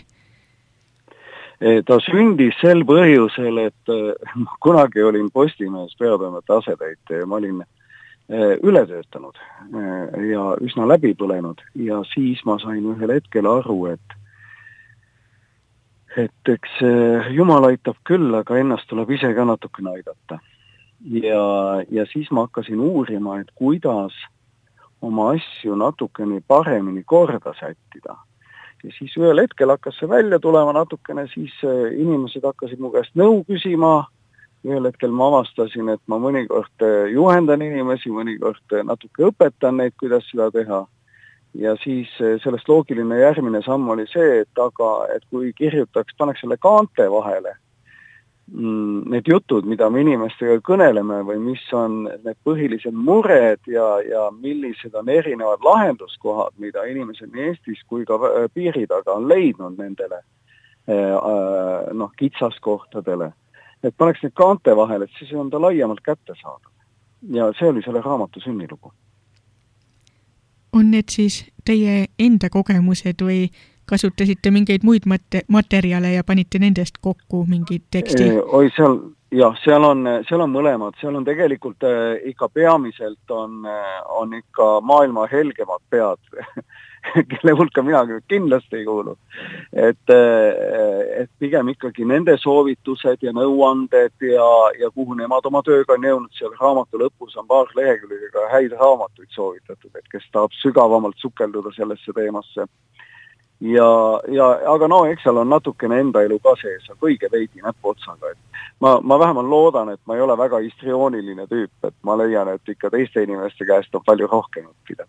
Ta sündis sel põhjusel, et kunagi olin Postimehes peatoimetaja asetäitja ja ma olin üle töötanud ja üsna läbi põlenud ja siis ma sain ühel hetkel aru, et et eks Jumal aitab küll, aga ennast tuleb ise ka natukene aidata. Ja, ja siis ma hakkasin uurima, et kuidas oma asju natukene paremini korda sättida. Ja siis ühel hetkel hakkas see välja tulema natukene, siis inimesed hakkasid mu käest nõu küsima. Ühel hetkel ma avastasin, et ma mõnikord juhendan inimesi, mõnikord natuke õpetan neid, kuidas seda teha. Ja siis sellest loogiline järgmine samm oli see, et, aga, et kui kirjutaks, paneks selle kaante vahele need jutud, mida me inimestega kõneleme või mis on need põhilised mured ja, ja millised on erinevad lahenduskohad, mida inimesed nii Eestis kui ka piiri taga on leidnud nendele noh, kitsaskohtadele. Et paneks need kaante vahel, et siis on ta laiemalt kätte saada. Ja see oli selle raamatu sünnilugu. On need siis teie enda kogemused või kasutasite mingeid muid mate- materjale ja panite nendest kokku mingid teksti? Oi, seal, jah, seal on, seal on mõlemad. Seal on tegelikult äh, ikka peamiselt on, on ikka maailma helgemad pead, kelle hulka mina kindlasti ei kuulu. Et, et pigem ikkagi nende soovitused ja nõuanded ja, ja kuhu nemad oma tööga on jõudnud, seal raamatu lõpus on paar lehekülgega häid raamatuid soovitatud, et kes tahab sügavamalt sukelduda sellesse teemasse. Ja, ja, aga no, eks seal on natukene enda elu ka sees, kõige veidi näpu otsaga. Et ma, ma vähemalt loodan, et ma ei ole väga histriooniline tüüp, et ma leian, et ikka teiste inimeste käest on palju rohkem õppida.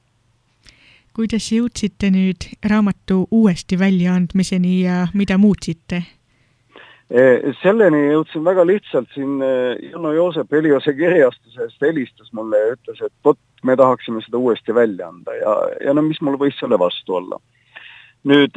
Kuidas jõudsite nüüd raamatu uuesti väljaandmiseni ja mida muutsite? Selleni jõudsin väga lihtsalt, siin Janno Joosep Heliose kirjastusest helistas mulle ja ütles, et pot, me tahaksime seda uuesti välja anda ja, ja no mis mul võis selle vastu olla. Nüüd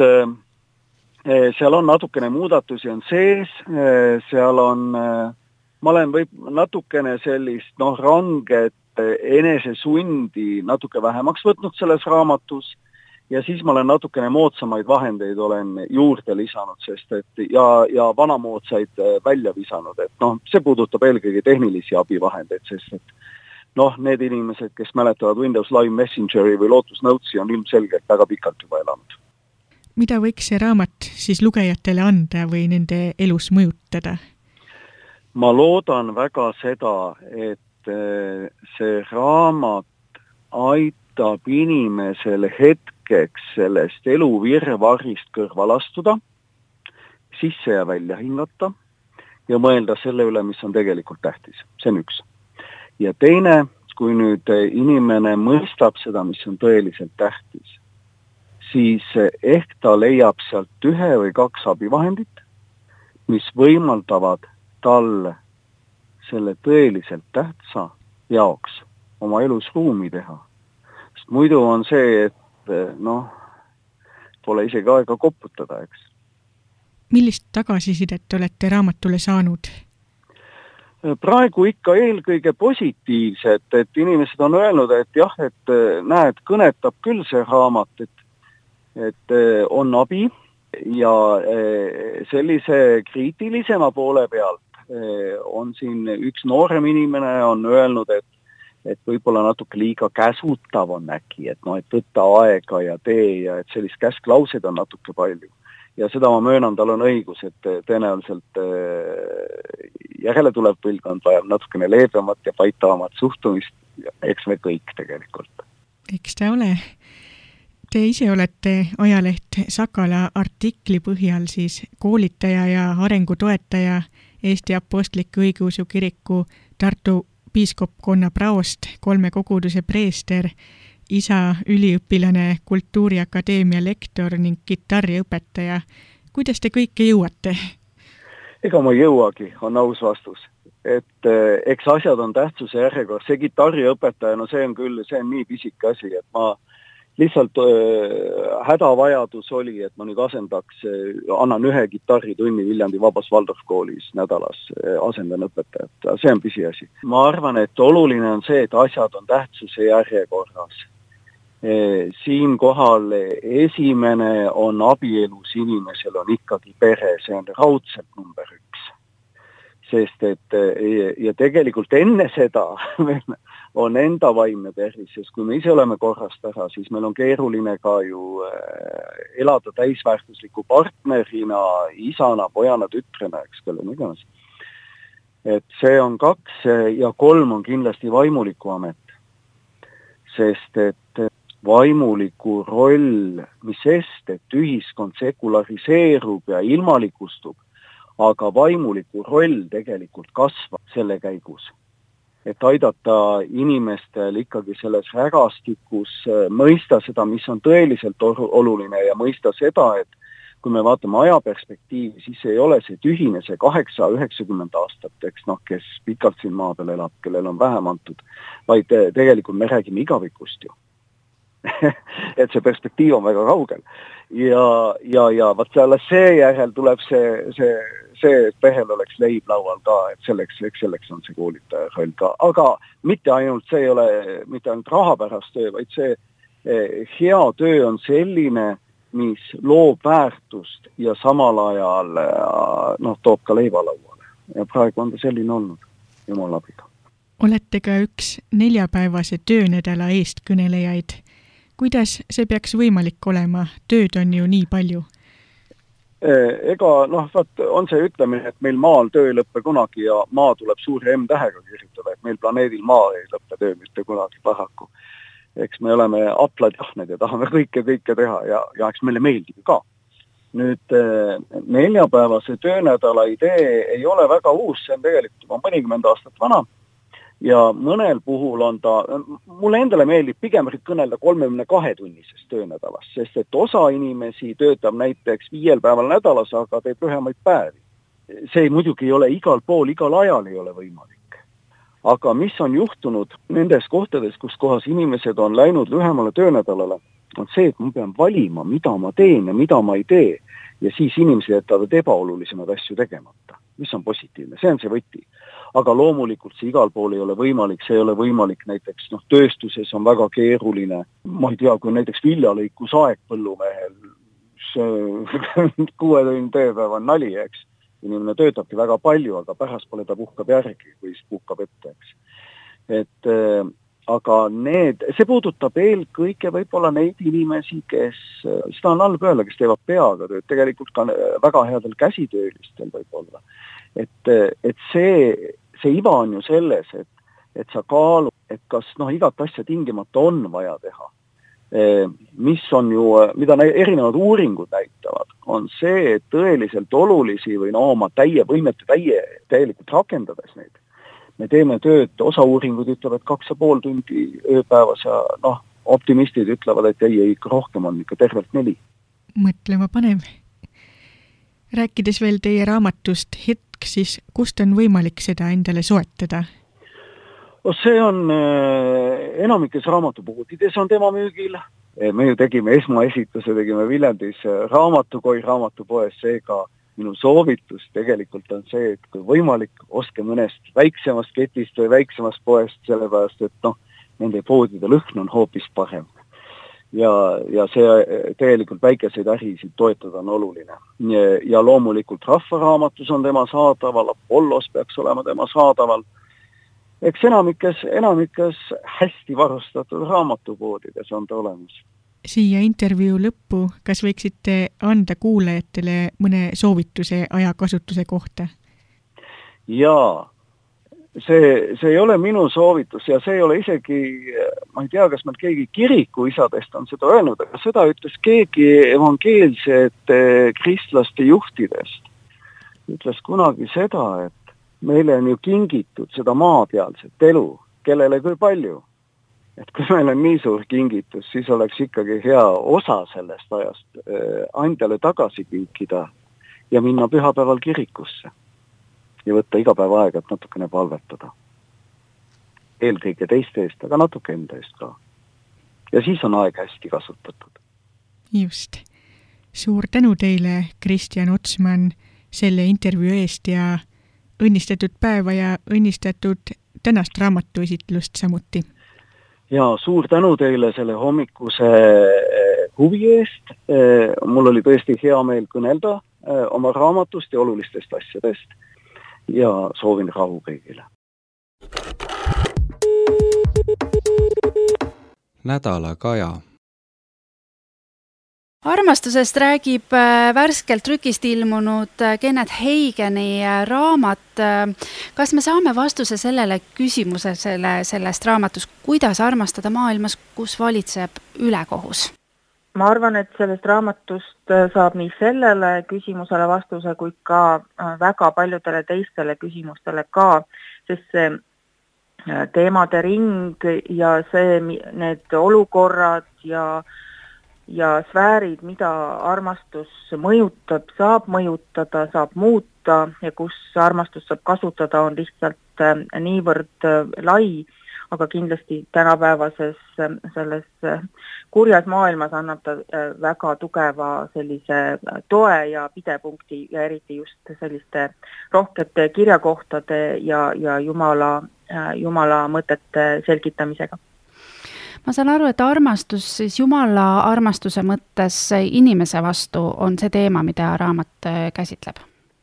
seal on natukene muudatusi on sees, seal on, ma olen võib natukene sellist noh, ranget enese sundi natuke vähemaks võtnud selles raamatus ja siis ma olen natukene moodsamaid vahendeid olen juurde lisanud, sest et ja, ja vanamoodsaid välja visanud, et noh, see puudutab eelkõige tehnilisi abivahendeid, sest et noh, need inimesed, kes mäletavad Windows Live Messengeri või Lotus Notesi on ilmselgelt väga pikalt juba elanud. Mida võiks see raamat siis lugejatele anda või nende elus mõjutada? Ma loodan väga seda, et see raamat aitab inimesele hetkeks sellest eluvirvarist kõrvalastuda, sisse ja välja hingata ja mõelda selle üle, mis on tegelikult tähtis. See on üks. Ja teine, kui nüüd inimene mõistab seda, mis on tõeliselt tähtis, siis ehk ta leiab sealt ühe või kaks abivahendit, mis võimaldavad talle selle tõeliselt tähtsa jaoks oma elus ruumi teha. Sest muidu on see, et noh, pole isegi aega koputada, eks. Millist tagasisidet olete raamatule saanud? praegu ikka eelkõige positiivset, et inimesed on öelnud, et jah, et näed, kõnetab küll see raamat, et, et on abi ja sellise kriitilisema poole pealt on siin üks noorem inimene on öelnud, et, et võib-olla natuke liiga käsutav on äkki, et no, et võtta aega ja tee ja et sellist käsklauseid on natuke palju. Ja seda ma möönan, tal on õigus, et tõenäoliselt järele tuleb põlvkond vajab natukene leebemat ja paitavamat suhtumist, eks me kõik tegelikult. Eks ta ole. Te ise olete ajaleht Sakala artikli põhjal siis koolitaja ja arengutoetaja Eesti Apostliku Õigeusu Kiriku Tartu piiskopkonna praost, kolme koguduse preester, isa üliõpilane, Kultuuriakadeemia lektor ning kitarriõpetaja. Kuidas te kõike jõuate? Ega ma jõuagi, on aus vastus. Et eh, eks asjad on tähtsuse järjekord. See kitarriõpetaja, no see on küll, see on nii pisike asi, et ma lihtsalt äh, hädavajadus oli, et ma nüüd asendaks, annan ühe kitarritunni Viljandi Vabas Waldorfkoolis nädalas, asendan õpetajat. See on pisiasi. Ma arvan, et oluline on see, et asjad on tähtsuse järjekorras. Siin kohal esimene on abielus inimesel on ikkagi pere, see on raudselt number üks. Sest et ja tegelikult enne seda on enda vaimne tervis, sest kui me ise oleme korrast ära, siis meil on keeruline ka ju elada täisväärtusliku partnerina, isana, pojana, tütrena, eks kelle iganes. Et see on kaks ja kolm on kindlasti vaimuliku amet. Sest et vaimuliku roll, mis sest, et ühiskond sekulariseerub ja ilmalikustub, aga vaimuliku roll tegelikult kasvab selle käigus. Et aidata inimestel ikkagi selles rägastikus mõista seda, mis on tõeliselt oluline ja mõista seda, et kui me vaatame ajaperspektiivi, siis ei ole see tühine, see kaheksa üheksakümmend aastat, eks noh, kes pikalt siin maa peal elab, kellel on vähem antud, vaid tegelikult me räägime igavikust ju. Et see perspektiiv on väga kaugel. Ja, ja, ja vaat selle seejärel tuleb see, see, see, et pehel oleks leib laual ka, et selleks, selleks on see koolitaja roll ka. Aga mitte ainult see ei ole, mitte ainult raha pärast töö, vaid see hea töö on selline, mis loob väärtust ja samal ajal noh, toob ka leiva lauale. Ja praegu on ta selline olnud, Jumala abiga. Olete ka üks neljapäevase töönädala eestkõnelejaid. Kuidas see peaks võimalik olema? Tööd on ju nii palju. Ega noh, vaat on see ütlemine, et meil maal töö ei lõppe kunagi ja maa tuleb suure M-tähega kirjutada, et meil planeedil maa ei lõppe töö mitte kunagi paraku. Eks me oleme aplad jahned ja tahame kõike, kõike teha ja, ja eks meile meeldib ka. Nüüd neljapäevase töönädala idee ei ole väga uus, see on tegelikult juba mõnikümmend aastat vana. Ja mõnel puhul on ta, mulle endale meeldib pigem kõnelda kolmekümne kahe tunnisest töönädalast, sest et osa inimesi töötab näiteks viiel päeval nädalas, aga teeb lühemaid päevi. See muidugi ei ole igal pool, igal ajal ei ole võimalik. Aga mis on juhtunud nendes kohtades, kus kohas inimesed on läinud lühemale töönädalale, on see, et ma pean valima, mida ma teen ja mida ma ei tee. Ja siis inimesed jätavad ebaolulisemad asju tegemata, mis on positiivne, see on see võti. Aga loomulikult see igal pool ei ole võimalik, see ei ole võimalik näiteks noh, tööstuses on väga keeruline, ma ei tea, kui näiteks viljalõikus aeg põllumehel, kuue tunni tööpäev on nali, eks, inimene töötabki väga palju, aga pärast pole ta puhkab järgi või siis puhkab ette, eks. Et äh, aga need, see puudutab eelkõige võib-olla neid inimesi, kes, seda on halb öelda, kes teevad peaga tööd, tegelikult ka väga headel käsitöölistel võib-olla. Et, et see, see iva on ju selles, et, et sa kaalud, et kas noh, igat asja tingimata on vaja teha. Mis on ju, mida erinevad uuringud näitavad, on see, et tõeliselt olulisi või no oma täie võimete täie, täielikult rakendades neid. Me teeme tööd, osa uuringud ütlevad kaks ja pool tundi ööpäevas ja noh, optimistid ütlevad, et ei, ei, rohkem on ikka tervelt neli. Mõtlema panev. Rääkides veel teie raamatust hetk, siis kust on võimalik seda endale soetada? See on enamikes raamatupoodides on tema müügil. Me ju tegime esmaesituse, tegime Viljandis raamatukoi raamatupoes, seega minu soovitus tegelikult on see, et kui võimalik, ostke mõnest väiksemast ketist või väiksemast poest, sellepärast et noh, nende poodide lõhn on hoopis parem. Ja, ja see tegelikult väikeseid ärisid toetada on oluline. Ja, ja loomulikult Rahvaraamatus on tema saadaval, Apollos peaks olema tema saadaval. Eks enamikes, enamikes hästi varustatud raamatupoodides on ta olemas. Siia intervjuu lõppu, kas võiksite anda kuulajatele mõne soovituse ajakasutuse kohta? Jaa, see, see ei ole minu soovitus ja see ei ole isegi, ma ei tea, kas meil keegi kirikuisadest on seda öelnud, aga seda ütles keegi evangeelsete kristlaste juhtidest. Ütles kunagi seda, et meile on ju kingitud seda maapealset elu, kellele kui palju. Et kui meil on nii suur kingitus, siis oleks ikkagi hea osa sellest ajast andjale tagasi kinkida ja minna pühapäeval kirikusse ja võtta iga päev aega, et natukene palvetada. Eelkõige teiste eest, aga natuke enda eest ka. Ja siis on aeg hästi kasutatud. Just. Suur tänu teile, Kristjan Otsman, selle intervjuu eest ja õnnistatud päeva ja õnnistatud tänast raamatuesitlust samuti. Ja suur tänu teile selle hommikuse huvi eest. Mul oli tõesti hea meel kõnelda oma raamatust ja olulistest asjadest ja soovin rahu kõigile. Nädala Kaja. Armastusest räägib värskelt trükist ilmunud Kenneth Hageni raamat. Kas me saame vastuse sellele küsimuse selle, sellest raamatus, kuidas armastada maailmas, kus valitseb ülekohus? Ma arvan, et sellest raamatust saab nii sellele küsimusele vastuse, kui ka väga paljudele teistele küsimustele ka, sest see teemade ring ja see, need olukorrad ja ja sfäärid, mida armastus mõjutab, saab mõjutada, saab muuta ja kus armastus saab kasutada, on lihtsalt niivõrd lai, aga kindlasti tänapäevases selles kurjas maailmas annab ta väga tugeva sellise toe ja pidepunkti ja eriti just selliste rohkete kirjakohtade ja, ja Jumala, Jumala mõtete selgitamisega. Ma saan aru, et armastus siis Jumala armastuse mõttes inimese vastu on see teema, mida raamat käsitleb?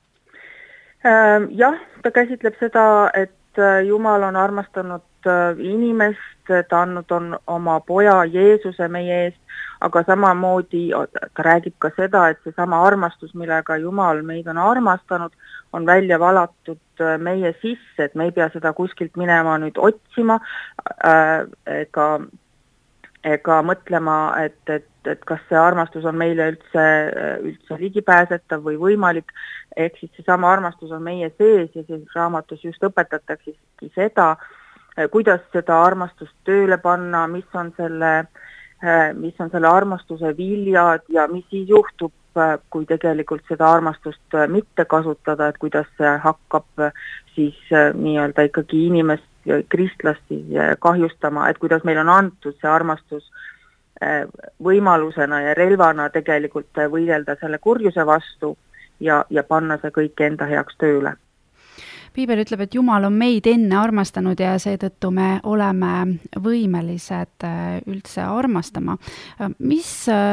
Jah, ta käsitleb seda, et Jumal on armastanud inimest, ta andnud on oma poja Jeesuse meie eest, aga samamoodi ta räägib ka seda, et see sama armastus, millega Jumal meid on armastanud, on välja valatud meie sisse, et me ei pea seda kuskilt minema nüüd otsima ega ega mõtlema, et, et, et kas see armastus on meile üldse, üldse ligipääsetav või võimalik, ehk siis see sama armastus on meie sees ja siis raamatus just õpetatakse seda, kuidas seda armastust tööle panna, mis on selle, mis on selle armastuse viljad ja mis siis juhtub, kui tegelikult seda armastust mitte kasutada, et kuidas see hakkab siis nii-öelda ikkagi inimest kristlasti kahjustama, et kuidas meil on antud see armastus võimalusena ja relvana tegelikult võidelda selle kurjuse vastu ja, ja panna see kõik enda heaks tööle. Piibel ütleb, et Jumal on meid enne armastanud ja seetõttu me oleme võimelised üldse armastama. Mis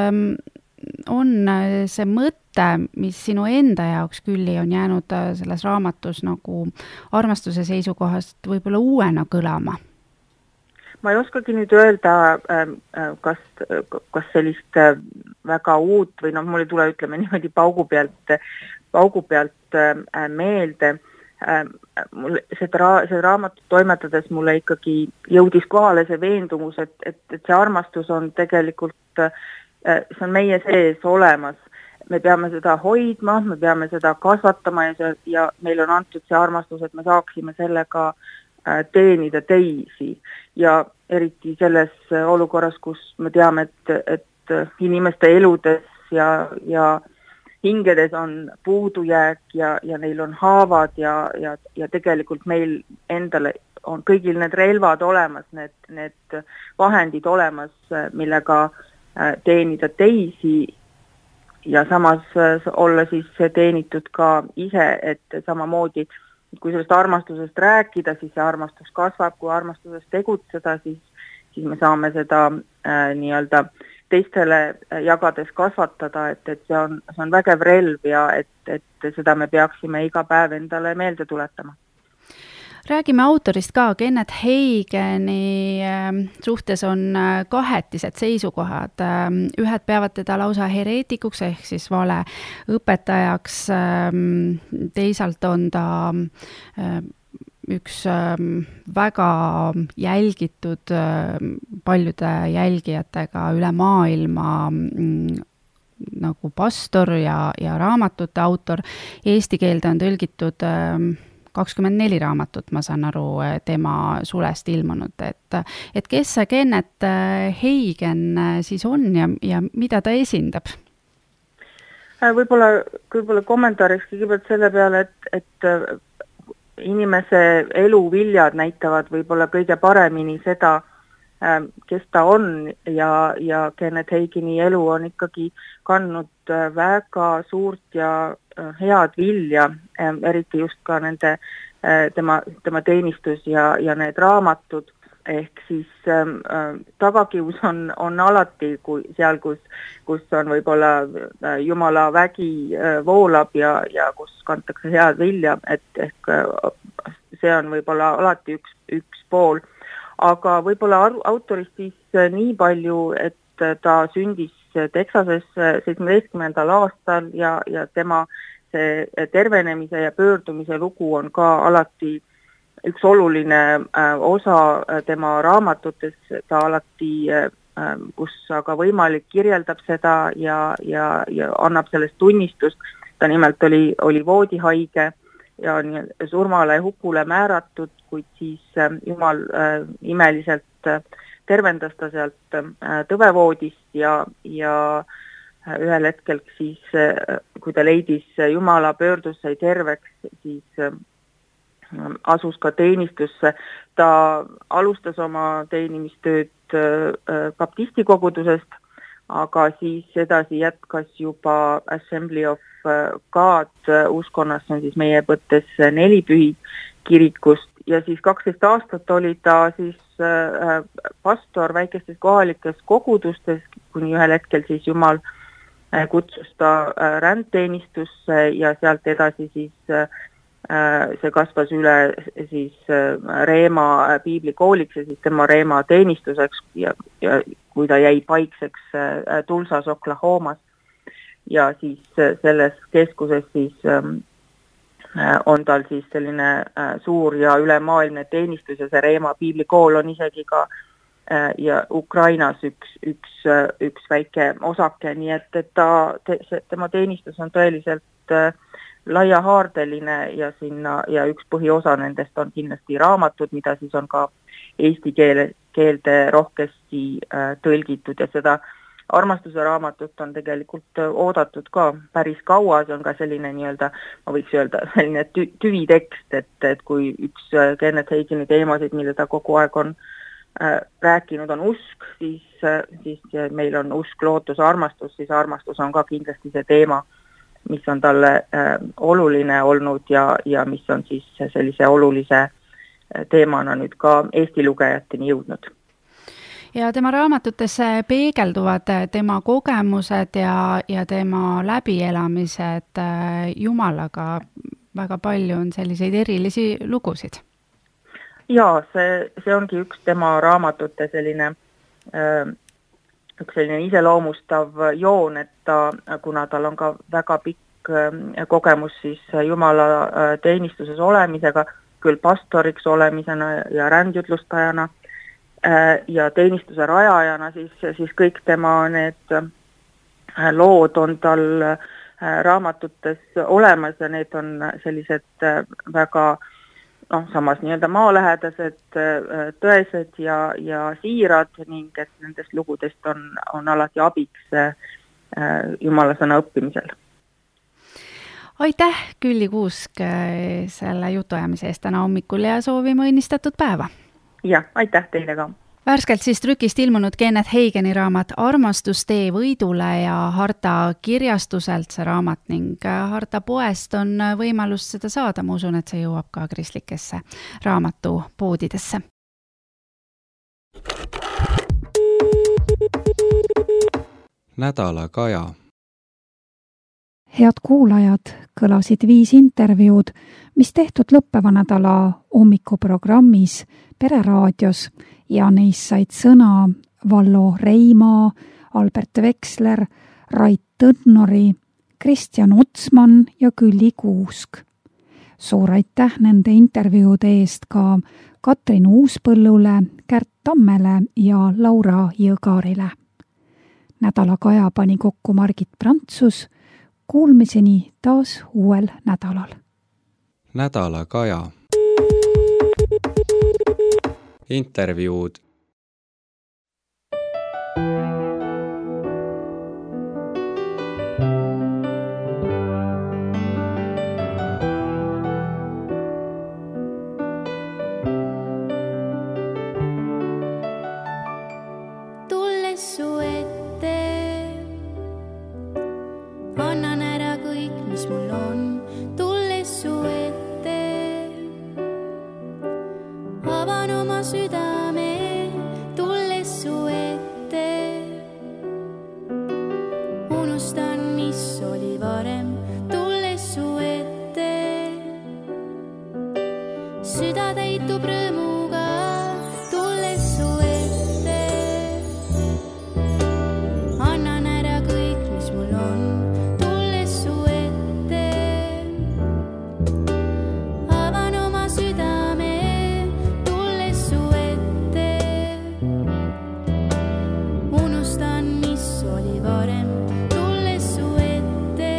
on see mõte, mis sinu enda jaoks külli on jäänud selles raamatus nagu armastuse seisukohast võib-olla uuena kõlama? Ma ei oskagi nüüd öelda, kas, kas sellist väga uut või noh, mulle tule ütleme niimoodi paugu pealt, paugu pealt meelde. Seda, seda raamatut toimetades mulle ikkagi jõudis kohale see veendumus, et, et, et see armastus on tegelikult see on meie sees olemas. Me peame seda hoidma, me peame seda kasvatama ja, see, ja meil on antud see armastus, et me saaksime sellega teenida teisi. Ja eriti selles olukorras, kus me teame, et, et inimeste eludes ja, ja hingedes on puudujääk ja, ja neil on haavad ja, ja, ja tegelikult meil endale on kõigil need relvad olemas, need, need vahendid olemas, millega teenida teisi ja samas olla siis teenitud ka ise, et samamoodi, kui sellest armastusest rääkida, siis see armastus kasvab, kui armastusest tegutseda, siis, siis me saame seda äh, nii-öelda teistele jagades kasvatada, et, et see on, see on vägev relv ja et, et seda me peaksime iga päev endale meelde tuletama. Räägime autorist ka, Kenneth Hagini suhtes on kahetised seisukohad. Ühed peavad teda lausa hereetikuks ehk siis vale õpetajaks, teisalt on ta üks väga jälgitud paljude jälgijatega üle maailma nagu pastor ja, ja raamatute autor. Eesti keelde on tõlgitud kakskümmend neli raamatut, ma saan aru, tema sulest ilmunud, et, et kes see Kenneth Hagen siis on ja, ja mida ta esindab? Võib-olla, võib-olla kommentaariks kõigepealt selle peale, et, et inimese elu viljad näitavad võib-olla kõige paremini seda, kes ta on ja, ja Kenneth Hagini elu on ikkagi kandnud väga suurt ja head vilja, eriti just ka nende tema, tema teenistus ja, ja need raamatud, ehk siis äh, tagakius on, on alati kui, seal, kus, kus on võib-olla Jumala vägi äh, voolab ja, ja kus kantakse head vilja, et ehk äh, see on võib-olla alati üks, üks pool. Aga võib-olla autorist siis nii palju, et ta sündis Texases seitsmeteistkümnendal aastal ja, ja tema see tervenemise ja pöördumise lugu on ka alati üks oluline osa tema raamatutes, ta alati, kus aga võimalik, kirjeldab seda ja, ja, ja annab sellest tunnistust. Ta nimelt oli, oli voodihaige ja surmale ja hukule määratud, kuid siis Jumal imeliselt tervendas ta sealt tõvevoodist ja, ja ühel hetkel siis, kui ta leidis Jumala, pöördus, sai terveks, siis asus ka teenistusse. Ta alustas oma teenimistööd baptistikogudusest, aga siis edasi jätkas juba Assembly of God uskonnas, see on siis meie mõttes nelipühi kirikust ja siis kaksteist aastat oli ta siis pastor väikestes kohalikes kogudustes, kuni ühel hetkel siis Jumal kutsus ta rändteenistusse ja sealt edasi siis see kasvas üle siis Reema piiblikooliks ja siis tema Reema teenistuseks ja, ja kui ta jäi paikseks Tulsas, Oklahomas ja siis selles keskuses siis on tal siis selline suur ja ülemaailmne teenistus ja see Reema piiblikool on isegi ka ja Ukrainas üks, üks, üks väike osake, nii et, et ta, te, tema teenistus on tõeliselt laiahaardeline ja sinna ja üks põhiosa nendest on kindlasti raamatud, mida siis on ka eesti keele, keelde rohkesti tõlgitud ja seda armastuse raamatut on tegelikult oodatud ka päris kaua, see on ka selline nii-öelda, ma võiks öelda, selline tü- tüvitekst, et, et kui üks Kenneth Hagini teemasid, mille ta kogu aeg on rääkinud on usk, siis, siis meil on usk, lootus, armastus, siis armastus on ka kindlasti see teema, mis on talle äh, oluline olnud ja, ja mis on siis sellise olulise teemana nüüd ka Eesti lugejateni jõudnud. Ja tema raamatutes peegelduvad tema kogemused ja, ja tema läbielamised Jumalaga. Väga palju on selliseid erilisi lugusid. Jaa, see, see ongi üks tema raamatute selline, üks selline iseloomustav joon, et ta, kuna tal on ka väga pikk kogemus siis Jumala teenistuses olemisega, küll pastoriks olemisena ja rändjutlustajana ja teenistuse rajajana, siis, siis kõik tema need lood on tal raamatutes olemas ja need on sellised väga noh, samas nii-öelda maalähedased, tõesed ja, ja siirad ning et nendest lugudest on, on alati abiks Jumala sõna õppimisel. Aitäh, Külli Kuusk, selle jutuajamise eest täna hommikul ja soovime õnnistatud päeva! Jah, aitäh teile ka! Värskelt siis trükist ilmunud Kenneth Hageni raamat Armastustee võidule ja Harta kirjastuselt see raamat ning Harta poest on võimalus seda saada. Ma usun, et see jõuab ka kristlikesse raamatupoodidesse. Nädala kaja. Head kuulajad, kõlasid viis intervjuud, mis tehtud lõppeva nädala hommikuprogrammis Pereraadios ja neis said sõna Vallo Reimaa, Albert Veksler, Rait Tõnnori, Kristjan Otsman ja Külli Kuusk. Suur aitäh nende intervjuude eest ka Katrin Uuspõllule, Kärt Tammele ja Laura Jõgarile. Nädala kaja pani kokku Margit Prantsus. Kuulmiseni taas uuel nädalal. Nädala kaja. Intervjuud. Tulles su ette, annan ära kõik, mis mul on. Tulles su ette, avan oma südame, tulles su ette. Unustan, mis oli varem, tulles su ette. Süda täitub rõõmuga, tulles su ette. Annan ära kõik, mis mul on, tulles su ette. Avan oma südame, tulles su ette. Unustan, mis oli varem, tulles su ette.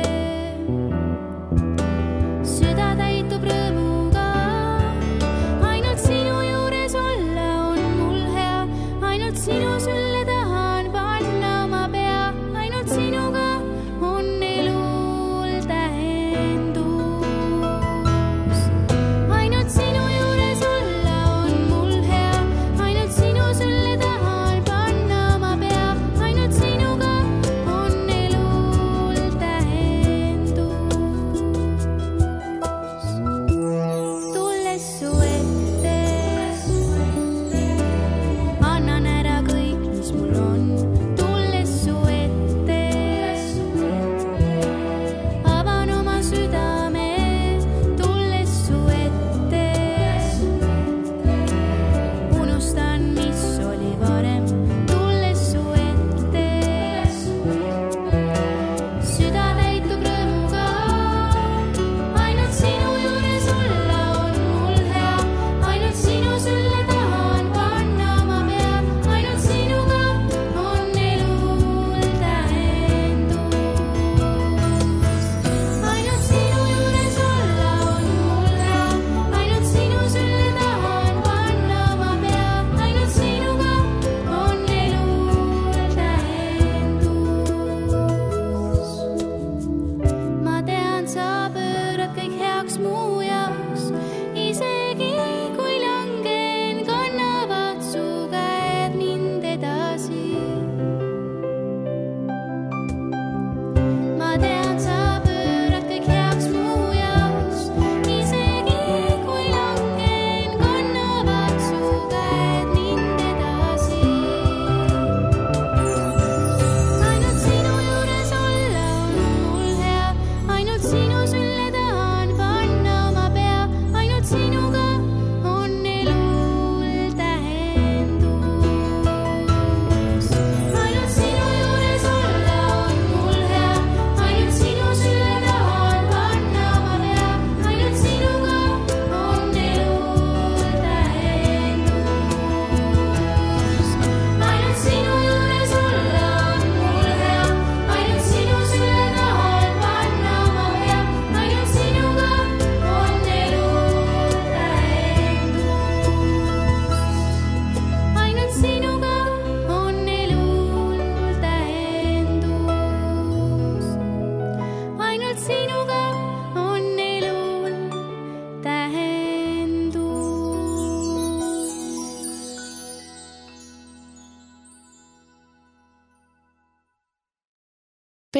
Süda täitub rõõmuga, ainult sinu ju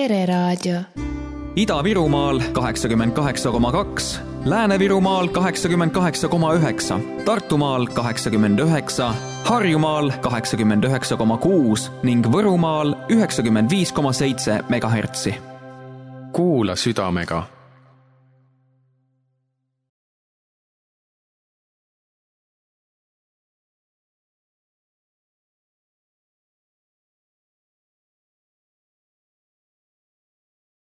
Pereraadio. Ida-Virumaal kaheksakümmend kaheksa koma kaks, Lääne-Virumaal kaheksakümmend kaheksa koma üheksa, Tartumaal kaheksakümmend üheksa, Harjumaal kaheksakümmend üheksa koma kuus ning Võrumaal üheksakümmend viis koma seitse megahertsi. Kuula südamega.